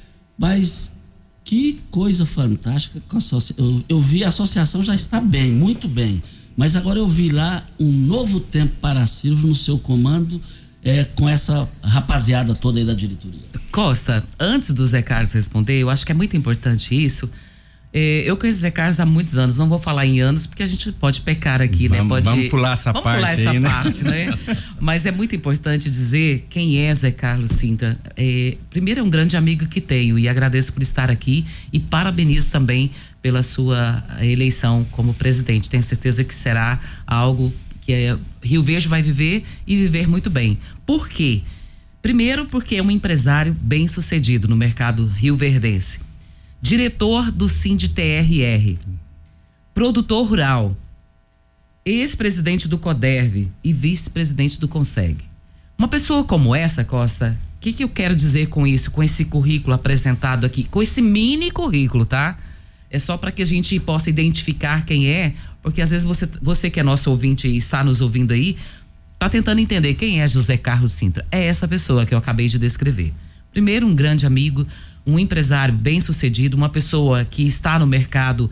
Mas que coisa fantástica. Eu, eu vi a associação já está bem, muito bem. Mas agora eu vi lá um novo tempo para a Silvio no seu comando, é, com essa rapaziada toda aí da diretoria. Costa, antes do Zé Carlos responder, eu acho que é muito importante isso. É, eu conheço o Zé Carlos há muitos anos, não vou falar em anos porque a gente pode pecar aqui, vamos, né? Pode, vamos pular essa vamos parte pular essa aí, parte, né? né? Mas é muito importante dizer quem é Zé Carlos Sintra. É, primeiro, é um grande amigo que tenho e agradeço por estar aqui e parabenizo também pela sua eleição como presidente. Tenho certeza que será algo que é, Rio Verde vai viver e viver muito bem. Por quê? Primeiro, porque é um empresário bem sucedido no mercado rioverdense. Diretor do Sindte R R, produtor rural, ex-presidente do CODERV e vice-presidente do CONSEG. Uma pessoa como essa, Costa, o que, que eu quero dizer com isso, com esse currículo apresentado aqui, com esse mini currículo, tá? É só para que a gente possa identificar quem é, porque às vezes você, você que é nosso ouvinte e está nos ouvindo aí, tá tentando entender quem é José Carlos Sintra. É essa pessoa que eu acabei de descrever. Primeiro, um grande amigo, um empresário bem sucedido, uma pessoa que está no mercado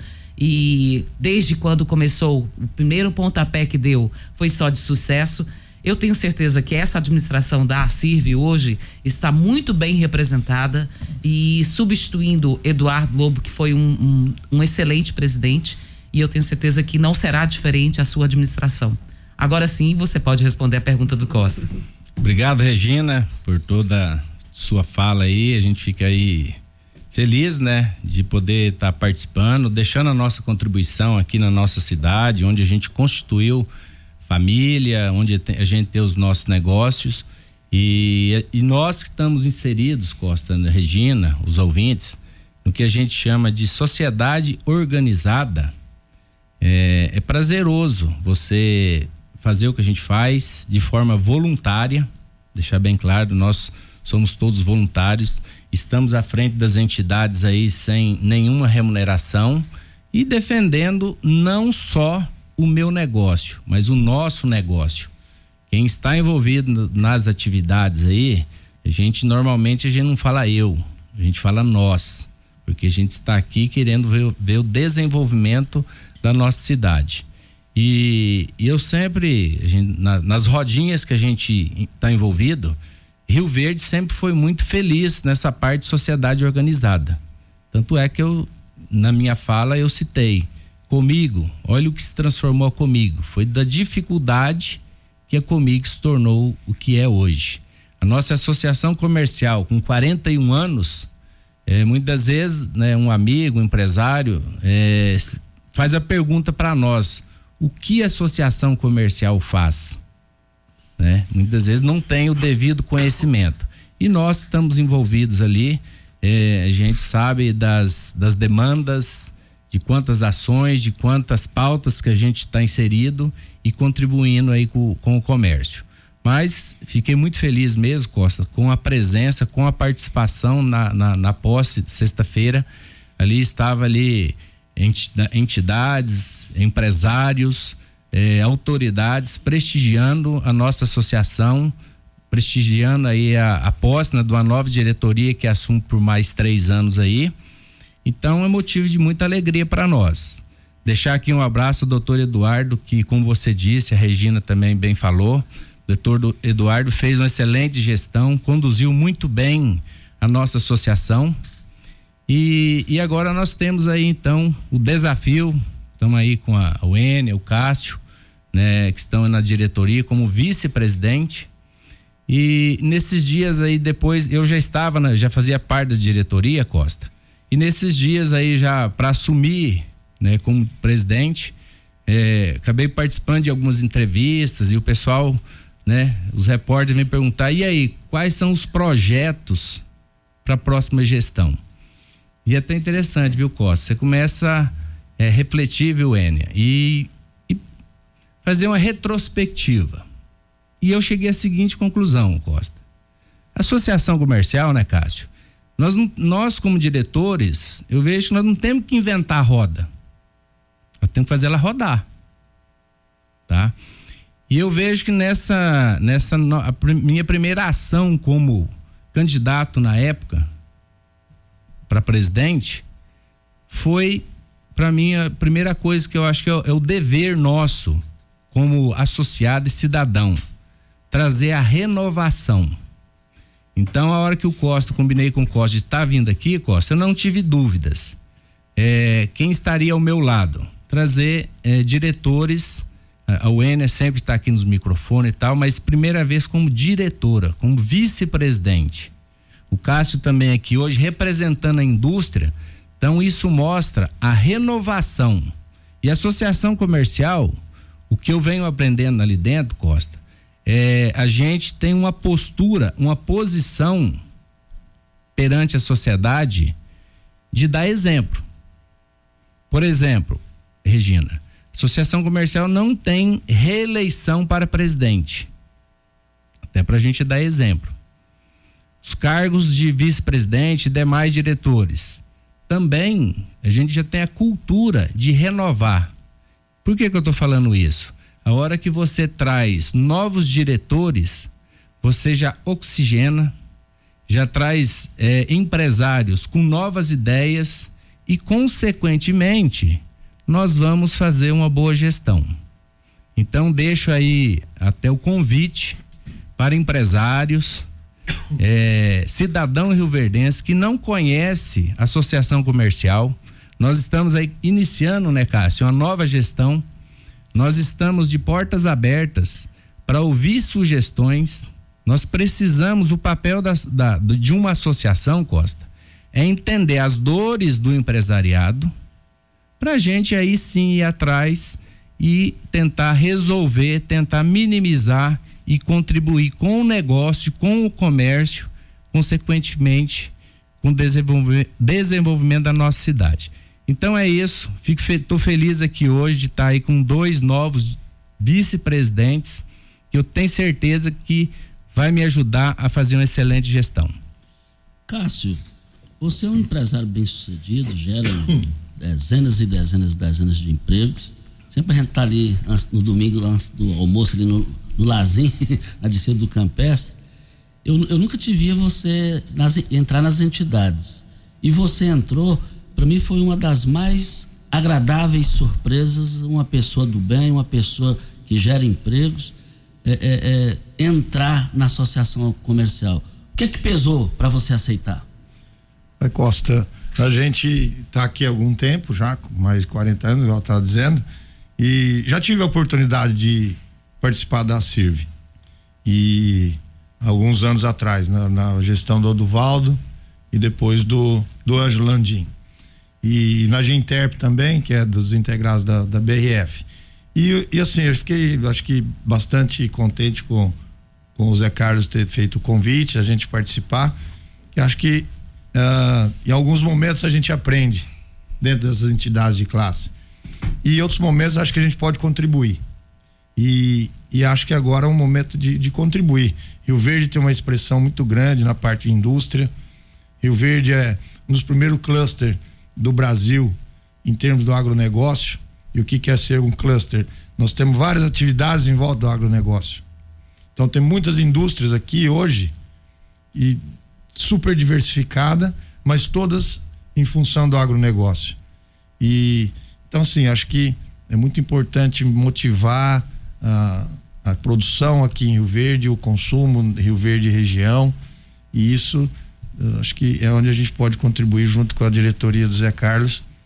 e desde quando começou, o primeiro pontapé que deu foi só de sucesso. Eu tenho certeza que essa administração da Acirve hoje está muito bem representada e substituindo Eduardo Lobo, que foi um, um, um excelente presidente, e eu tenho certeza que não será diferente a sua administração. Agora sim, você pode responder a pergunta do Costa. Obrigado, Regina, por toda sua fala aí. A gente fica aí feliz, né, de poder estar tá participando, deixando a nossa contribuição aqui na nossa cidade, onde a gente constituiu família, onde a gente tem os nossos negócios e, e nós que estamos inseridos, Costa, Regina, os ouvintes, no que a gente chama de sociedade organizada. É, é prazeroso você fazer o que a gente faz de forma voluntária, deixar bem claro, nós somos todos voluntários, estamos à frente das entidades aí sem nenhuma remuneração e defendendo não só o meu negócio, mas o nosso negócio. Quem está envolvido nas atividades aí, a gente normalmente a gente não fala eu, a gente fala nós, porque a gente está aqui querendo ver, ver o desenvolvimento da nossa cidade. E, e eu sempre, a gente, na, nas rodinhas que a gente está envolvido, Rio Verde sempre foi muito feliz nessa parte de sociedade organizada. Tanto é que eu, na minha fala, eu citei Comigo, olha o que se transformou a Comigo. Foi da dificuldade que a Comigo se tornou o que é hoje. A nossa associação comercial, com quarenta e um anos, é, muitas vezes, né, um amigo, um empresário, é, faz a pergunta para nós: o que a associação comercial faz? Né? Muitas vezes não tem o devido conhecimento. E nós estamos envolvidos ali, é, a gente sabe das, das demandas, de quantas ações, de quantas pautas que a gente está inserido e contribuindo aí com, com o comércio. Mas fiquei muito feliz mesmo, Costa, com a presença, com a participação na, na, na posse de sexta-feira. Ali estava ali entidades, empresários, eh, autoridades prestigiando a nossa associação, prestigiando aí a, a posse, né, de uma nova diretoria que assume por mais três anos aí. Então é motivo de muita alegria para nós. Deixar aqui um abraço ao doutor Eduardo, que, como você disse, a Regina também bem falou. O doutor Eduardo fez uma excelente gestão, conduziu muito bem a nossa associação. E, e agora nós temos aí então o desafio, Estamos aí com a, o Enia, o Cássio, né, que estão na diretoria como vice-presidente. E nesses dias aí depois, eu já estava, na, já fazia parte da diretoria, Costa. E nesses dias aí já para assumir, né, como presidente, é, acabei participando de algumas entrevistas e o pessoal, né, os repórteres vêm perguntar: e aí, quais são os projetos para a próxima gestão? E é até interessante, viu, Costa? Você começa a é, refletir, viu, Enia, e, e fazer uma retrospectiva. E eu cheguei à seguinte conclusão, Costa. Associação comercial, né, Cássio? Nós, nós como diretores, eu vejo que nós não temos que inventar a roda. Nós temos que fazer ela rodar. Tá? E eu vejo que nessa, nessa a minha primeira ação como candidato na época para presidente foi, para mim, a primeira coisa que eu acho que é o, é o dever nosso como associado e cidadão, trazer a renovação. Então, a hora que o Costa, combinei com o Costa de estar vindo aqui, Costa, eu não tive dúvidas. É, quem estaria ao meu lado? Trazer é, diretores, a Enia sempre está aqui nos microfones e tal, mas primeira vez como diretora, como vice-presidente. O Cássio também aqui hoje representando a indústria. Então, isso mostra a renovação. E a associação comercial, o que eu venho aprendendo ali dentro, Costa, é, a gente tem uma postura, uma posição perante a sociedade de dar exemplo. Por exemplo, Regina, a associação comercial não tem reeleição para presidente, até para a gente dar exemplo. Os cargos de vice-presidente e demais diretores, também a gente já tem a cultura de renovar. Por que que eu estou falando isso? A hora que você traz novos diretores, você já oxigena, já traz é, empresários com novas ideias e, consequentemente, nós vamos fazer uma boa gestão. Então, deixo aí até o convite para empresários, é, cidadão rioverdense que não conhece a associação comercial. Nós estamos aí iniciando, né, Cássio, uma nova gestão. Nós estamos de portas abertas para ouvir sugestões. Nós precisamos, o papel da, da, de uma associação, Costa, é entender as dores do empresariado, para a gente aí sim ir atrás e tentar resolver, tentar minimizar e contribuir com o negócio, com o comércio, consequentemente com o desenvolve, desenvolvimento da nossa cidade. Então é isso, fico fe, tô feliz aqui hoje de estar aí com dois novos vice-presidentes que eu tenho certeza que vai me ajudar a fazer uma excelente gestão. Cássio, você é um empresário bem-sucedido, gera dezenas e dezenas e dezenas de empregos. Sempre a gente tá ali no domingo, antes do almoço, ali no, no Lazinho, na descida do Campestre. Eu, eu nunca te via você nas, entrar nas entidades. E você entrou, para mim foi uma das mais agradáveis surpresas, uma pessoa do bem, uma pessoa que gera empregos, é, é, é, entrar na associação comercial. O que é que pesou para você aceitar? Oi, Costa, a gente está aqui há algum tempo já, com mais de quarenta anos, igual eu estava dizendo, e já tive a oportunidade de participar da CIRV. E alguns anos atrás, na, na gestão do Oduvaldo e depois do, do Ângelo Landim. E na Ginterp também, que é dos integrados da, da B R F. E, e assim, eu fiquei, acho que bastante contente com, com o Zé Carlos ter feito o convite, a gente participar. E acho que uh, em alguns momentos a gente aprende dentro dessas entidades de classe. E em outros momentos acho que a gente pode contribuir. E, e acho que agora é um momento de, de contribuir. Rio Verde tem uma expressão muito grande na parte de indústria. Rio Verde é um dos primeiros clusters do Brasil em termos do agronegócio. E o que quer ser um cluster? Nós temos várias atividades em volta do agronegócio. Então tem muitas indústrias aqui hoje e super diversificada, mas todas em função do agronegócio. E então assim, acho que é muito importante motivar a, a produção aqui em Rio Verde, o consumo Rio Verde e região, e isso acho que é onde a gente pode contribuir junto com a diretoria do Zé Carlos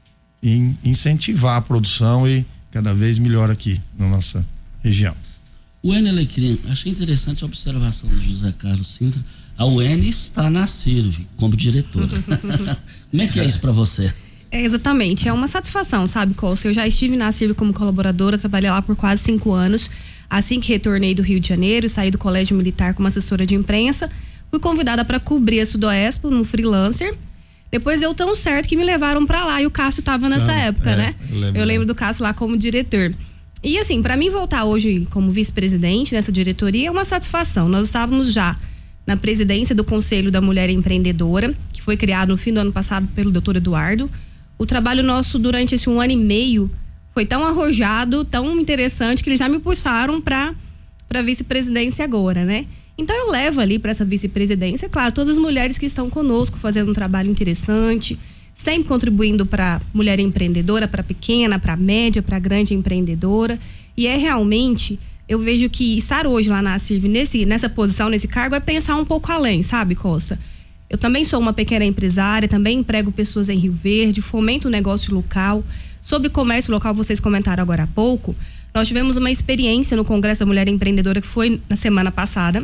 em incentivar a produção e cada vez melhor aqui na nossa região. O N Alecrim, achei interessante a observação do José Carlos Sintra. A U N está na CIRV como diretora. Como é que é isso para você? É, exatamente, é uma satisfação, sabe, Costa? Eu já estive na CIRV como colaboradora, trabalhei lá por quase cinco anos. Assim que retornei do Rio de Janeiro, saí do Colégio Militar como assessora de imprensa, fui convidada para cobrir a Sudoespo no freelancer. Depois deu tão certo que me levaram para lá e o Cássio estava nessa ah, época, é, né? Eu lembro. eu lembro do Cássio lá como diretor. E assim, para mim voltar hoje como vice-presidente nessa diretoria é uma satisfação. Nós estávamos já na presidência do Conselho da Mulher Empreendedora, que foi criado no fim do ano passado pelo doutor Eduardo. O trabalho nosso durante esse um ano e meio foi tão arrojado, tão interessante, que eles já me puxaram para para vice-presidência agora, né? Então eu levo ali para essa vice-presidência, claro, todas as mulheres que estão conosco fazendo um trabalho interessante, sempre contribuindo para mulher empreendedora, para pequena, para média, para grande empreendedora. E é realmente, eu vejo que estar hoje lá na CIRV, nesse, nessa posição, nesse cargo, é pensar um pouco além, sabe, Costa? Eu também sou uma pequena empresária, também emprego pessoas em Rio Verde, fomento o negócio local. Sobre comércio local, vocês comentaram agora há pouco, nós tivemos uma experiência no Congresso da Mulher Empreendedora que foi na semana passada.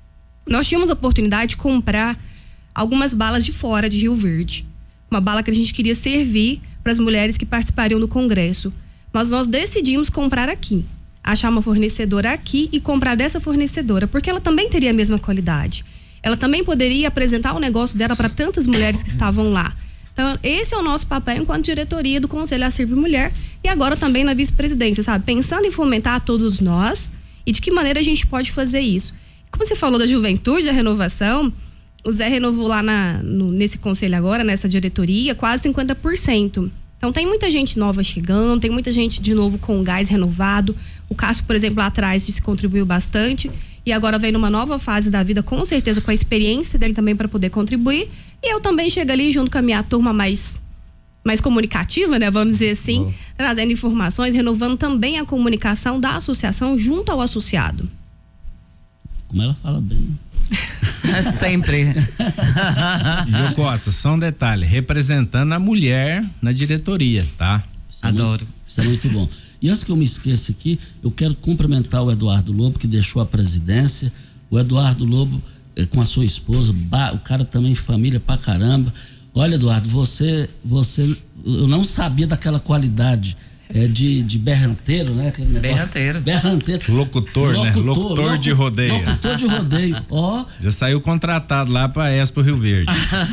Nós tínhamos a oportunidade de comprar algumas balas de fora de Rio Verde. Uma bala que a gente queria servir para as mulheres que participariam do Congresso. Mas nós decidimos comprar aqui. Achar uma fornecedora aqui e comprar dessa fornecedora, porque ela também teria a mesma qualidade. Ela também poderia apresentar o negócio dela para tantas mulheres que estavam lá. Então, esse é o nosso papel enquanto diretoria do Conselho ACIRV Mulher e agora também na vice-presidência, sabe? Pensando em fomentar a todos nós e de que maneira a gente pode fazer isso. Como você falou da juventude, da renovação, o Zé renovou lá na, no, nesse conselho agora, nessa diretoria, quase cinquenta por cento. Então tem muita gente nova chegando, tem muita gente de novo com gás renovado. O Cássio, por exemplo, lá atrás disse que contribuiu bastante e agora vem numa nova fase da vida, com certeza com a experiência dele também para poder contribuir. E eu também chego ali junto com a minha turma mais, mais comunicativa, né? Vamos dizer assim, oh. trazendo informações, renovando também a comunicação da associação junto ao associado. Como ela fala bem. É sempre. Gil Costa, só um detalhe, representando a mulher na diretoria, tá? Isso Adoro. É muito, isso é muito bom. E antes que eu me esqueça aqui, eu quero cumprimentar o Eduardo Lobo, que deixou a presidência. O Eduardo Lobo, eh, com a sua esposa, bah, o cara também família pra caramba. Olha, Eduardo, você, você, eu não sabia daquela qualidade. É de, de berranteiro, né? Aquele negócio, berranteiro. Berranteiro. Locutor, locutor, né? Locutor, locutor de rodeio. Locutor de rodeio, ó. Já saiu contratado lá pra Expo Rio Verde.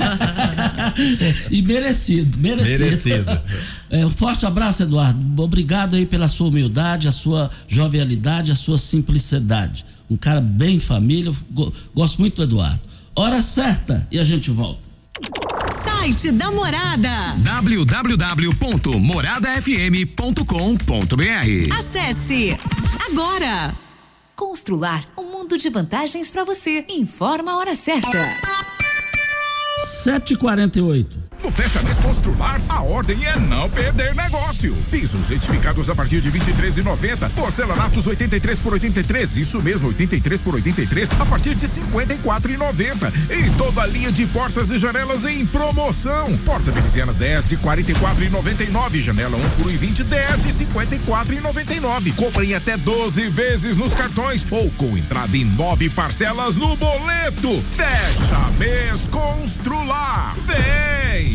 E merecido, merecido. Merecido. É, um forte abraço, Eduardo. Obrigado aí pela sua humildade, a sua jovialidade, a sua simplicidade. Um cara bem família, gosto muito do Eduardo. Hora certa e a gente volta. Site da Morada. w w w ponto morada f m ponto com ponto b r. Acesse agora. Constrular um mundo de vantagens para você. Informa a hora certa. sete e quarenta e oito. No Fecha Mês Constrular, a ordem é não perder negócio. Pisos certificados a partir de vinte e três reais e noventa centavos. Porcelanatos oitenta e três por oitenta e três. Isso mesmo, oitenta e três por oitenta e três a partir de cinquenta e quatro reais e noventa centavos. E toda a linha de portas e janelas em promoção. Porta veneziana dez de quarenta e quatro reais e noventa e nove. Janela um por um e vinte, dez de cinquenta e quatro reais e noventa e nove. Compre em até doze vezes nos cartões ou com entrada em nove parcelas no boleto. Fecha Mês Constrular. Vem!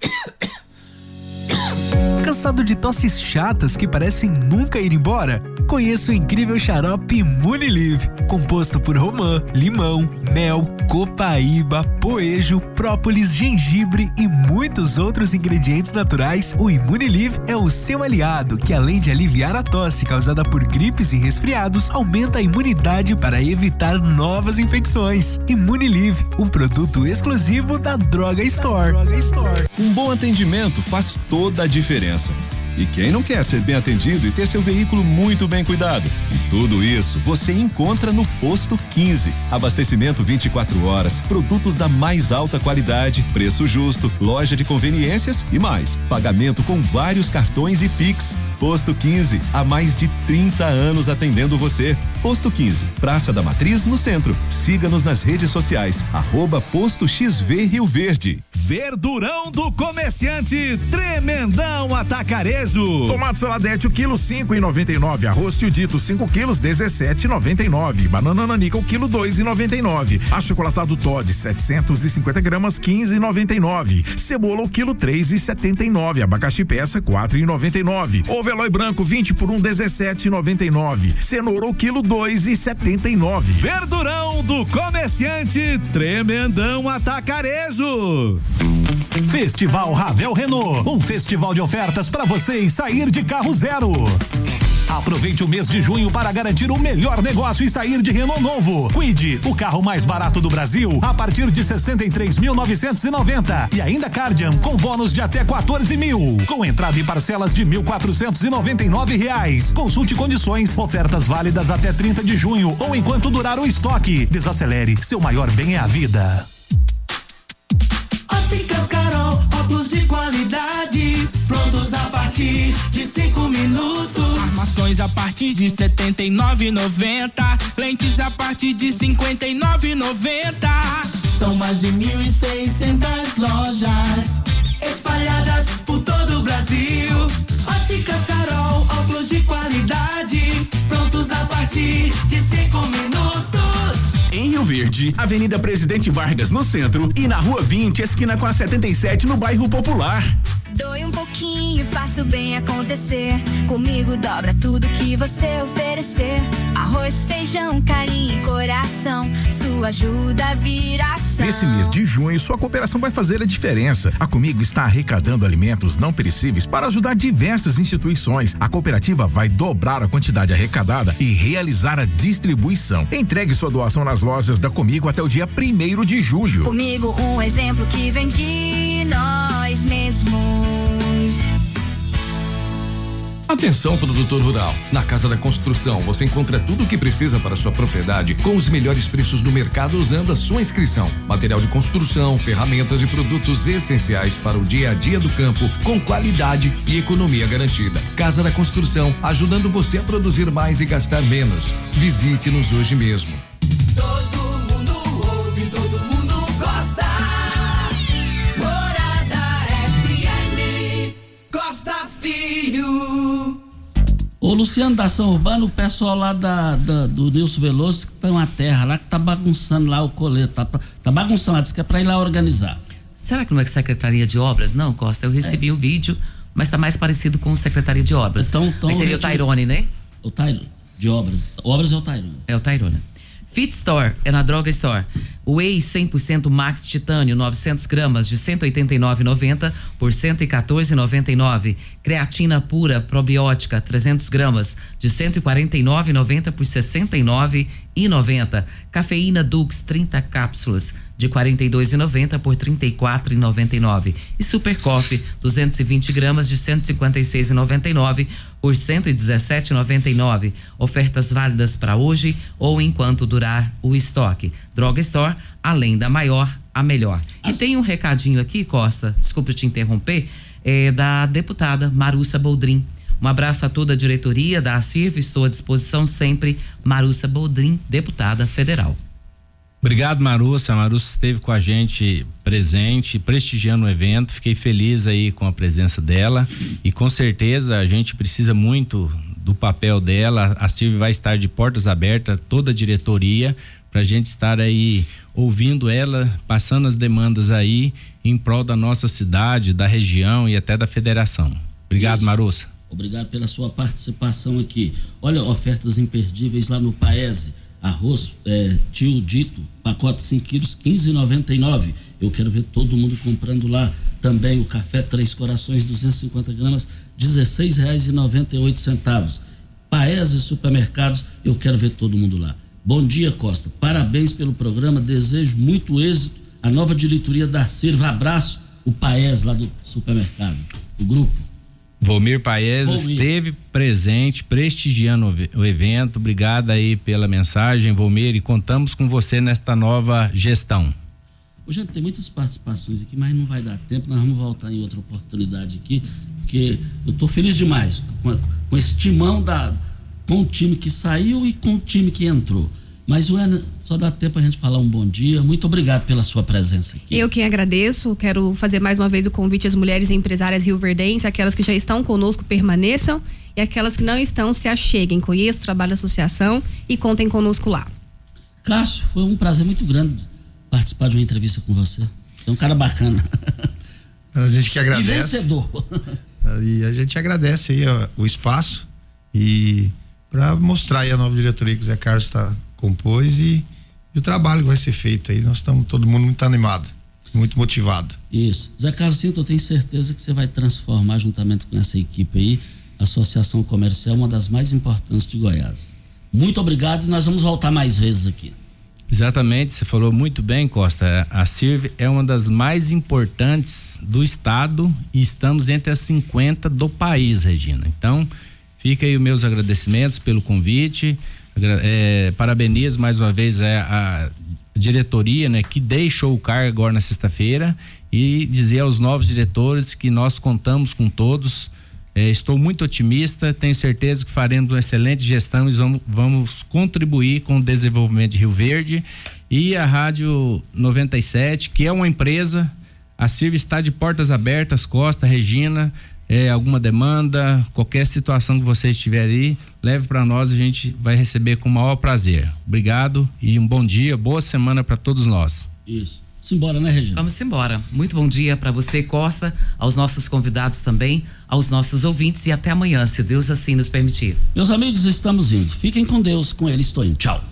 Cansado de tosses chatas que parecem nunca ir embora? Conheça o incrível xarope Imunilive, composto por romã, limão, mel, copaíba, poejo, própolis, gengibre e muitos outros ingredientes naturais. O Imunilive é o seu aliado, que além de aliviar a tosse causada por gripes e resfriados, aumenta a imunidade para evitar novas infecções. Imunilive, um produto exclusivo da Droga Store. Droga Store. Um bom atendimento faz toda a diferença. E quem não quer ser bem atendido e ter seu veículo muito bem cuidado? E tudo isso você encontra no Posto quinze. Abastecimento vinte e quatro horas, produtos da mais alta qualidade, preço justo, loja de conveniências e mais. Pagamento com vários cartões e Pix. Posto quinze, há mais de trinta anos atendendo você. Posto quinze, Praça da Matriz, no centro. Siga-nos nas redes sociais, arroba Posto X V Rio Verde. Verdurão do comerciante, tremendão atacarejo. Tomate saladete, o quilo cinco e noventa e nove. Arroz tio dito, cinco quilos, dezessete e noventa e nove. Banana nanica, o quilo dois e noventa e nove. Achocolatado Toddy, setecentos e cinquenta gramas, quinze e noventa e nove. Cebola, o quilo três e setenta e nove. Abacaxi peça, quatro e noventa e nove. Ovo branco, vinte por um, dezessete e noventa e nove. Cenoura, o quilo dois e setenta e nove. Verdurão do comerciante, tremendão atacarejo. Festival Ravel Renault, um festival de ofertas para você sair de carro zero. Aproveite o mês de junho para garantir o melhor negócio e sair de Renault novo. Kwid, o carro mais barato do Brasil, a partir de sessenta e três mil novecentos e noventa. E ainda Cardian, com bônus de até quatorze mil. Com entrada em parcelas de mil quatrocentos e noventa e nove reais. Consulte condições, ofertas válidas até trinta de junho ou enquanto durar o estoque. Desacelere, seu maior bem é a vida. Óticas Carol, óculos de qualidade, prontos a partir de cinco minutos. Armações a partir de setenta e nove e noventa, lentes a partir de cinquenta e nove e noventa. São mais de mil e seiscentas lojas espalhadas por todo o Brasil. Óticas Carol, óculos de qualidade, prontos a partir de cinco minutos. Em Rio Verde, Avenida Presidente Vargas no centro e na Rua vinte, esquina com a setenta e sete no bairro Popular. Doe um pouquinho, faça o bem acontecer. Comigo dobra tudo que você oferecer. Arroz, feijão, carinho e coração. Sua ajuda vira ação. Nesse mês de junho, sua cooperação vai fazer a diferença. A Comigo está arrecadando alimentos não perecíveis para ajudar diversas instituições. A cooperativa vai dobrar a quantidade arrecadada e realizar a distribuição. Entregue sua doação nas lojas da Comigo até o dia primeiro de julho. Comigo, um exemplo que vem de nós mesmos. Atenção, produtor rural. Na Casa da Construção, você encontra tudo o que precisa para sua propriedade com os melhores preços do mercado usando a sua inscrição. Material de construção, ferramentas e produtos essenciais para o dia a dia do campo com qualidade e economia garantida. Casa da Construção, ajudando você a produzir mais e gastar menos. Visite-nos hoje mesmo. Todo mundo ouve, todo mundo gosta. Morada F M, Costa Filho. Ô Luciano da Ação Urbana, o pessoal lá da, da do Nilson Veloso que tem uma terra lá que tá bagunçando lá o colete, tá, tá bagunçando lá, diz que é pra ir lá organizar. Será que não é Secretaria de Obras? Não, Costa, eu recebi o é. um vídeo, mas tá mais parecido com Secretaria de Obras. Então, então mas seria o Tairone, né? O Tairone, de Obras. Obras é o Tairone. É o Tairone. Fit Store é na Droga Store. Whey cem por cento Max Titânio, novecentos gramas de cento e oitenta e nove reais e noventa centavos por cento e quatorze reais e noventa e nove centavos. Creatina pura probiótica trezentos gramas de cento e quarenta e nove reais e noventa centavos por sessenta e nove reais e noventa centavos. Cafeína Dux trinta cápsulas de quarenta e dois reais e noventa centavos por trinta e quatro reais e noventa e nove centavos. E Super Coffee duzentos e vinte gramas de cento e cinquenta e seis reais e noventa e nove centavos por cento e dezessete reais e noventa e nove centavos. Ofertas válidas para hoje ou enquanto durar o estoque. Droga Store, além da maior, a melhor. As... E tem um recadinho aqui, Costa, desculpe te interromper, é da deputada Marussa Boldrin. Um abraço a toda a diretoria da ACIRV, estou à disposição sempre. Marussa Boldrin, deputada federal. Obrigado, Marussa. A Marussa esteve com a gente presente, prestigiando o evento. Fiquei feliz aí com a presença dela e com certeza a gente precisa muito do papel dela. A ACIRV vai estar de portas abertas, toda a diretoria, para a gente estar aí ouvindo ela, passando as demandas aí em prol da nossa cidade, da região e até da federação. Obrigado, Isso. Marussa. Obrigado pela sua participação aqui. Olha, ofertas imperdíveis lá no Paese. Arroz é, tio dito, pacote cinco quilos, quinze reais e noventa e nove centavos. Eu quero ver todo mundo comprando lá. Também o café Três Corações, duzentos e cinquenta gramas, dezesseis reais e noventa e oito centavos. Paese Supermercados, eu quero ver todo mundo lá. Bom dia, Costa. Parabéns pelo programa, desejo muito êxito. A nova diretoria da CIRV, abraço o Paese lá do supermercado, o grupo. Volmir Paes esteve presente, prestigiando o evento. Obrigado aí pela mensagem, Volmir, e contamos com você nesta nova gestão. Ô, gente, tem muitas participações aqui, mas não vai dar tempo, nós vamos voltar em outra oportunidade aqui, porque eu estou feliz demais com, com esse timão da, com o time que saiu e com o time que entrou. Mas, Uena, só dá tempo a gente falar um bom dia. Muito obrigado pela sua presença aqui. Eu quem agradeço. Quero fazer mais uma vez o convite às mulheres empresárias rioverdenses, aquelas que já estão conosco permaneçam e aquelas que não estão se acheguem. Conheçam o trabalho da associação e contem conosco lá. Cássio, foi um prazer muito grande participar de uma entrevista com você. É um cara bacana. A gente que agradece. E vencedor. E a gente agradece aí ó, o espaço e para mostrar aí a nova diretoria que o Zé Carlos tá, compôs e, e o trabalho que vai ser feito aí. Nós estamos todo mundo muito animado, muito motivado. Isso. Zé Carlos Cinto, eu tenho certeza que você vai transformar juntamente com essa equipe aí a Associação Comercial, uma das mais importantes de Goiás. Muito obrigado e nós vamos voltar mais vezes aqui. Exatamente, você falou muito bem, Costa. A C I R V é uma das mais importantes do estado e estamos entre as cinquenta do país, Regina. Então, fica aí os meus agradecimentos pelo convite. É, parabenizo mais uma vez é, a diretoria, né, que deixou o cargo agora na sexta-feira e dizer aos novos diretores que nós contamos com todos. É, estou muito otimista, tenho certeza que faremos uma excelente gestão e vamos, vamos contribuir com o desenvolvimento de Rio Verde e a Rádio noventa e sete, que é uma empresa. A C I R V está de portas abertas, Costa, Regina, é, alguma demanda, qualquer situação que vocês tiverem aí, leve para nós, a gente vai receber com o maior prazer. Obrigado e um bom dia, boa semana para todos nós. Isso. Simbora, né, Regina? Vamos embora. Muito bom dia para você, Costa, aos nossos convidados também, aos nossos ouvintes e até amanhã, se Deus assim nos permitir. Meus amigos, estamos indo. Fiquem com Deus, com ele estou indo. Tchau.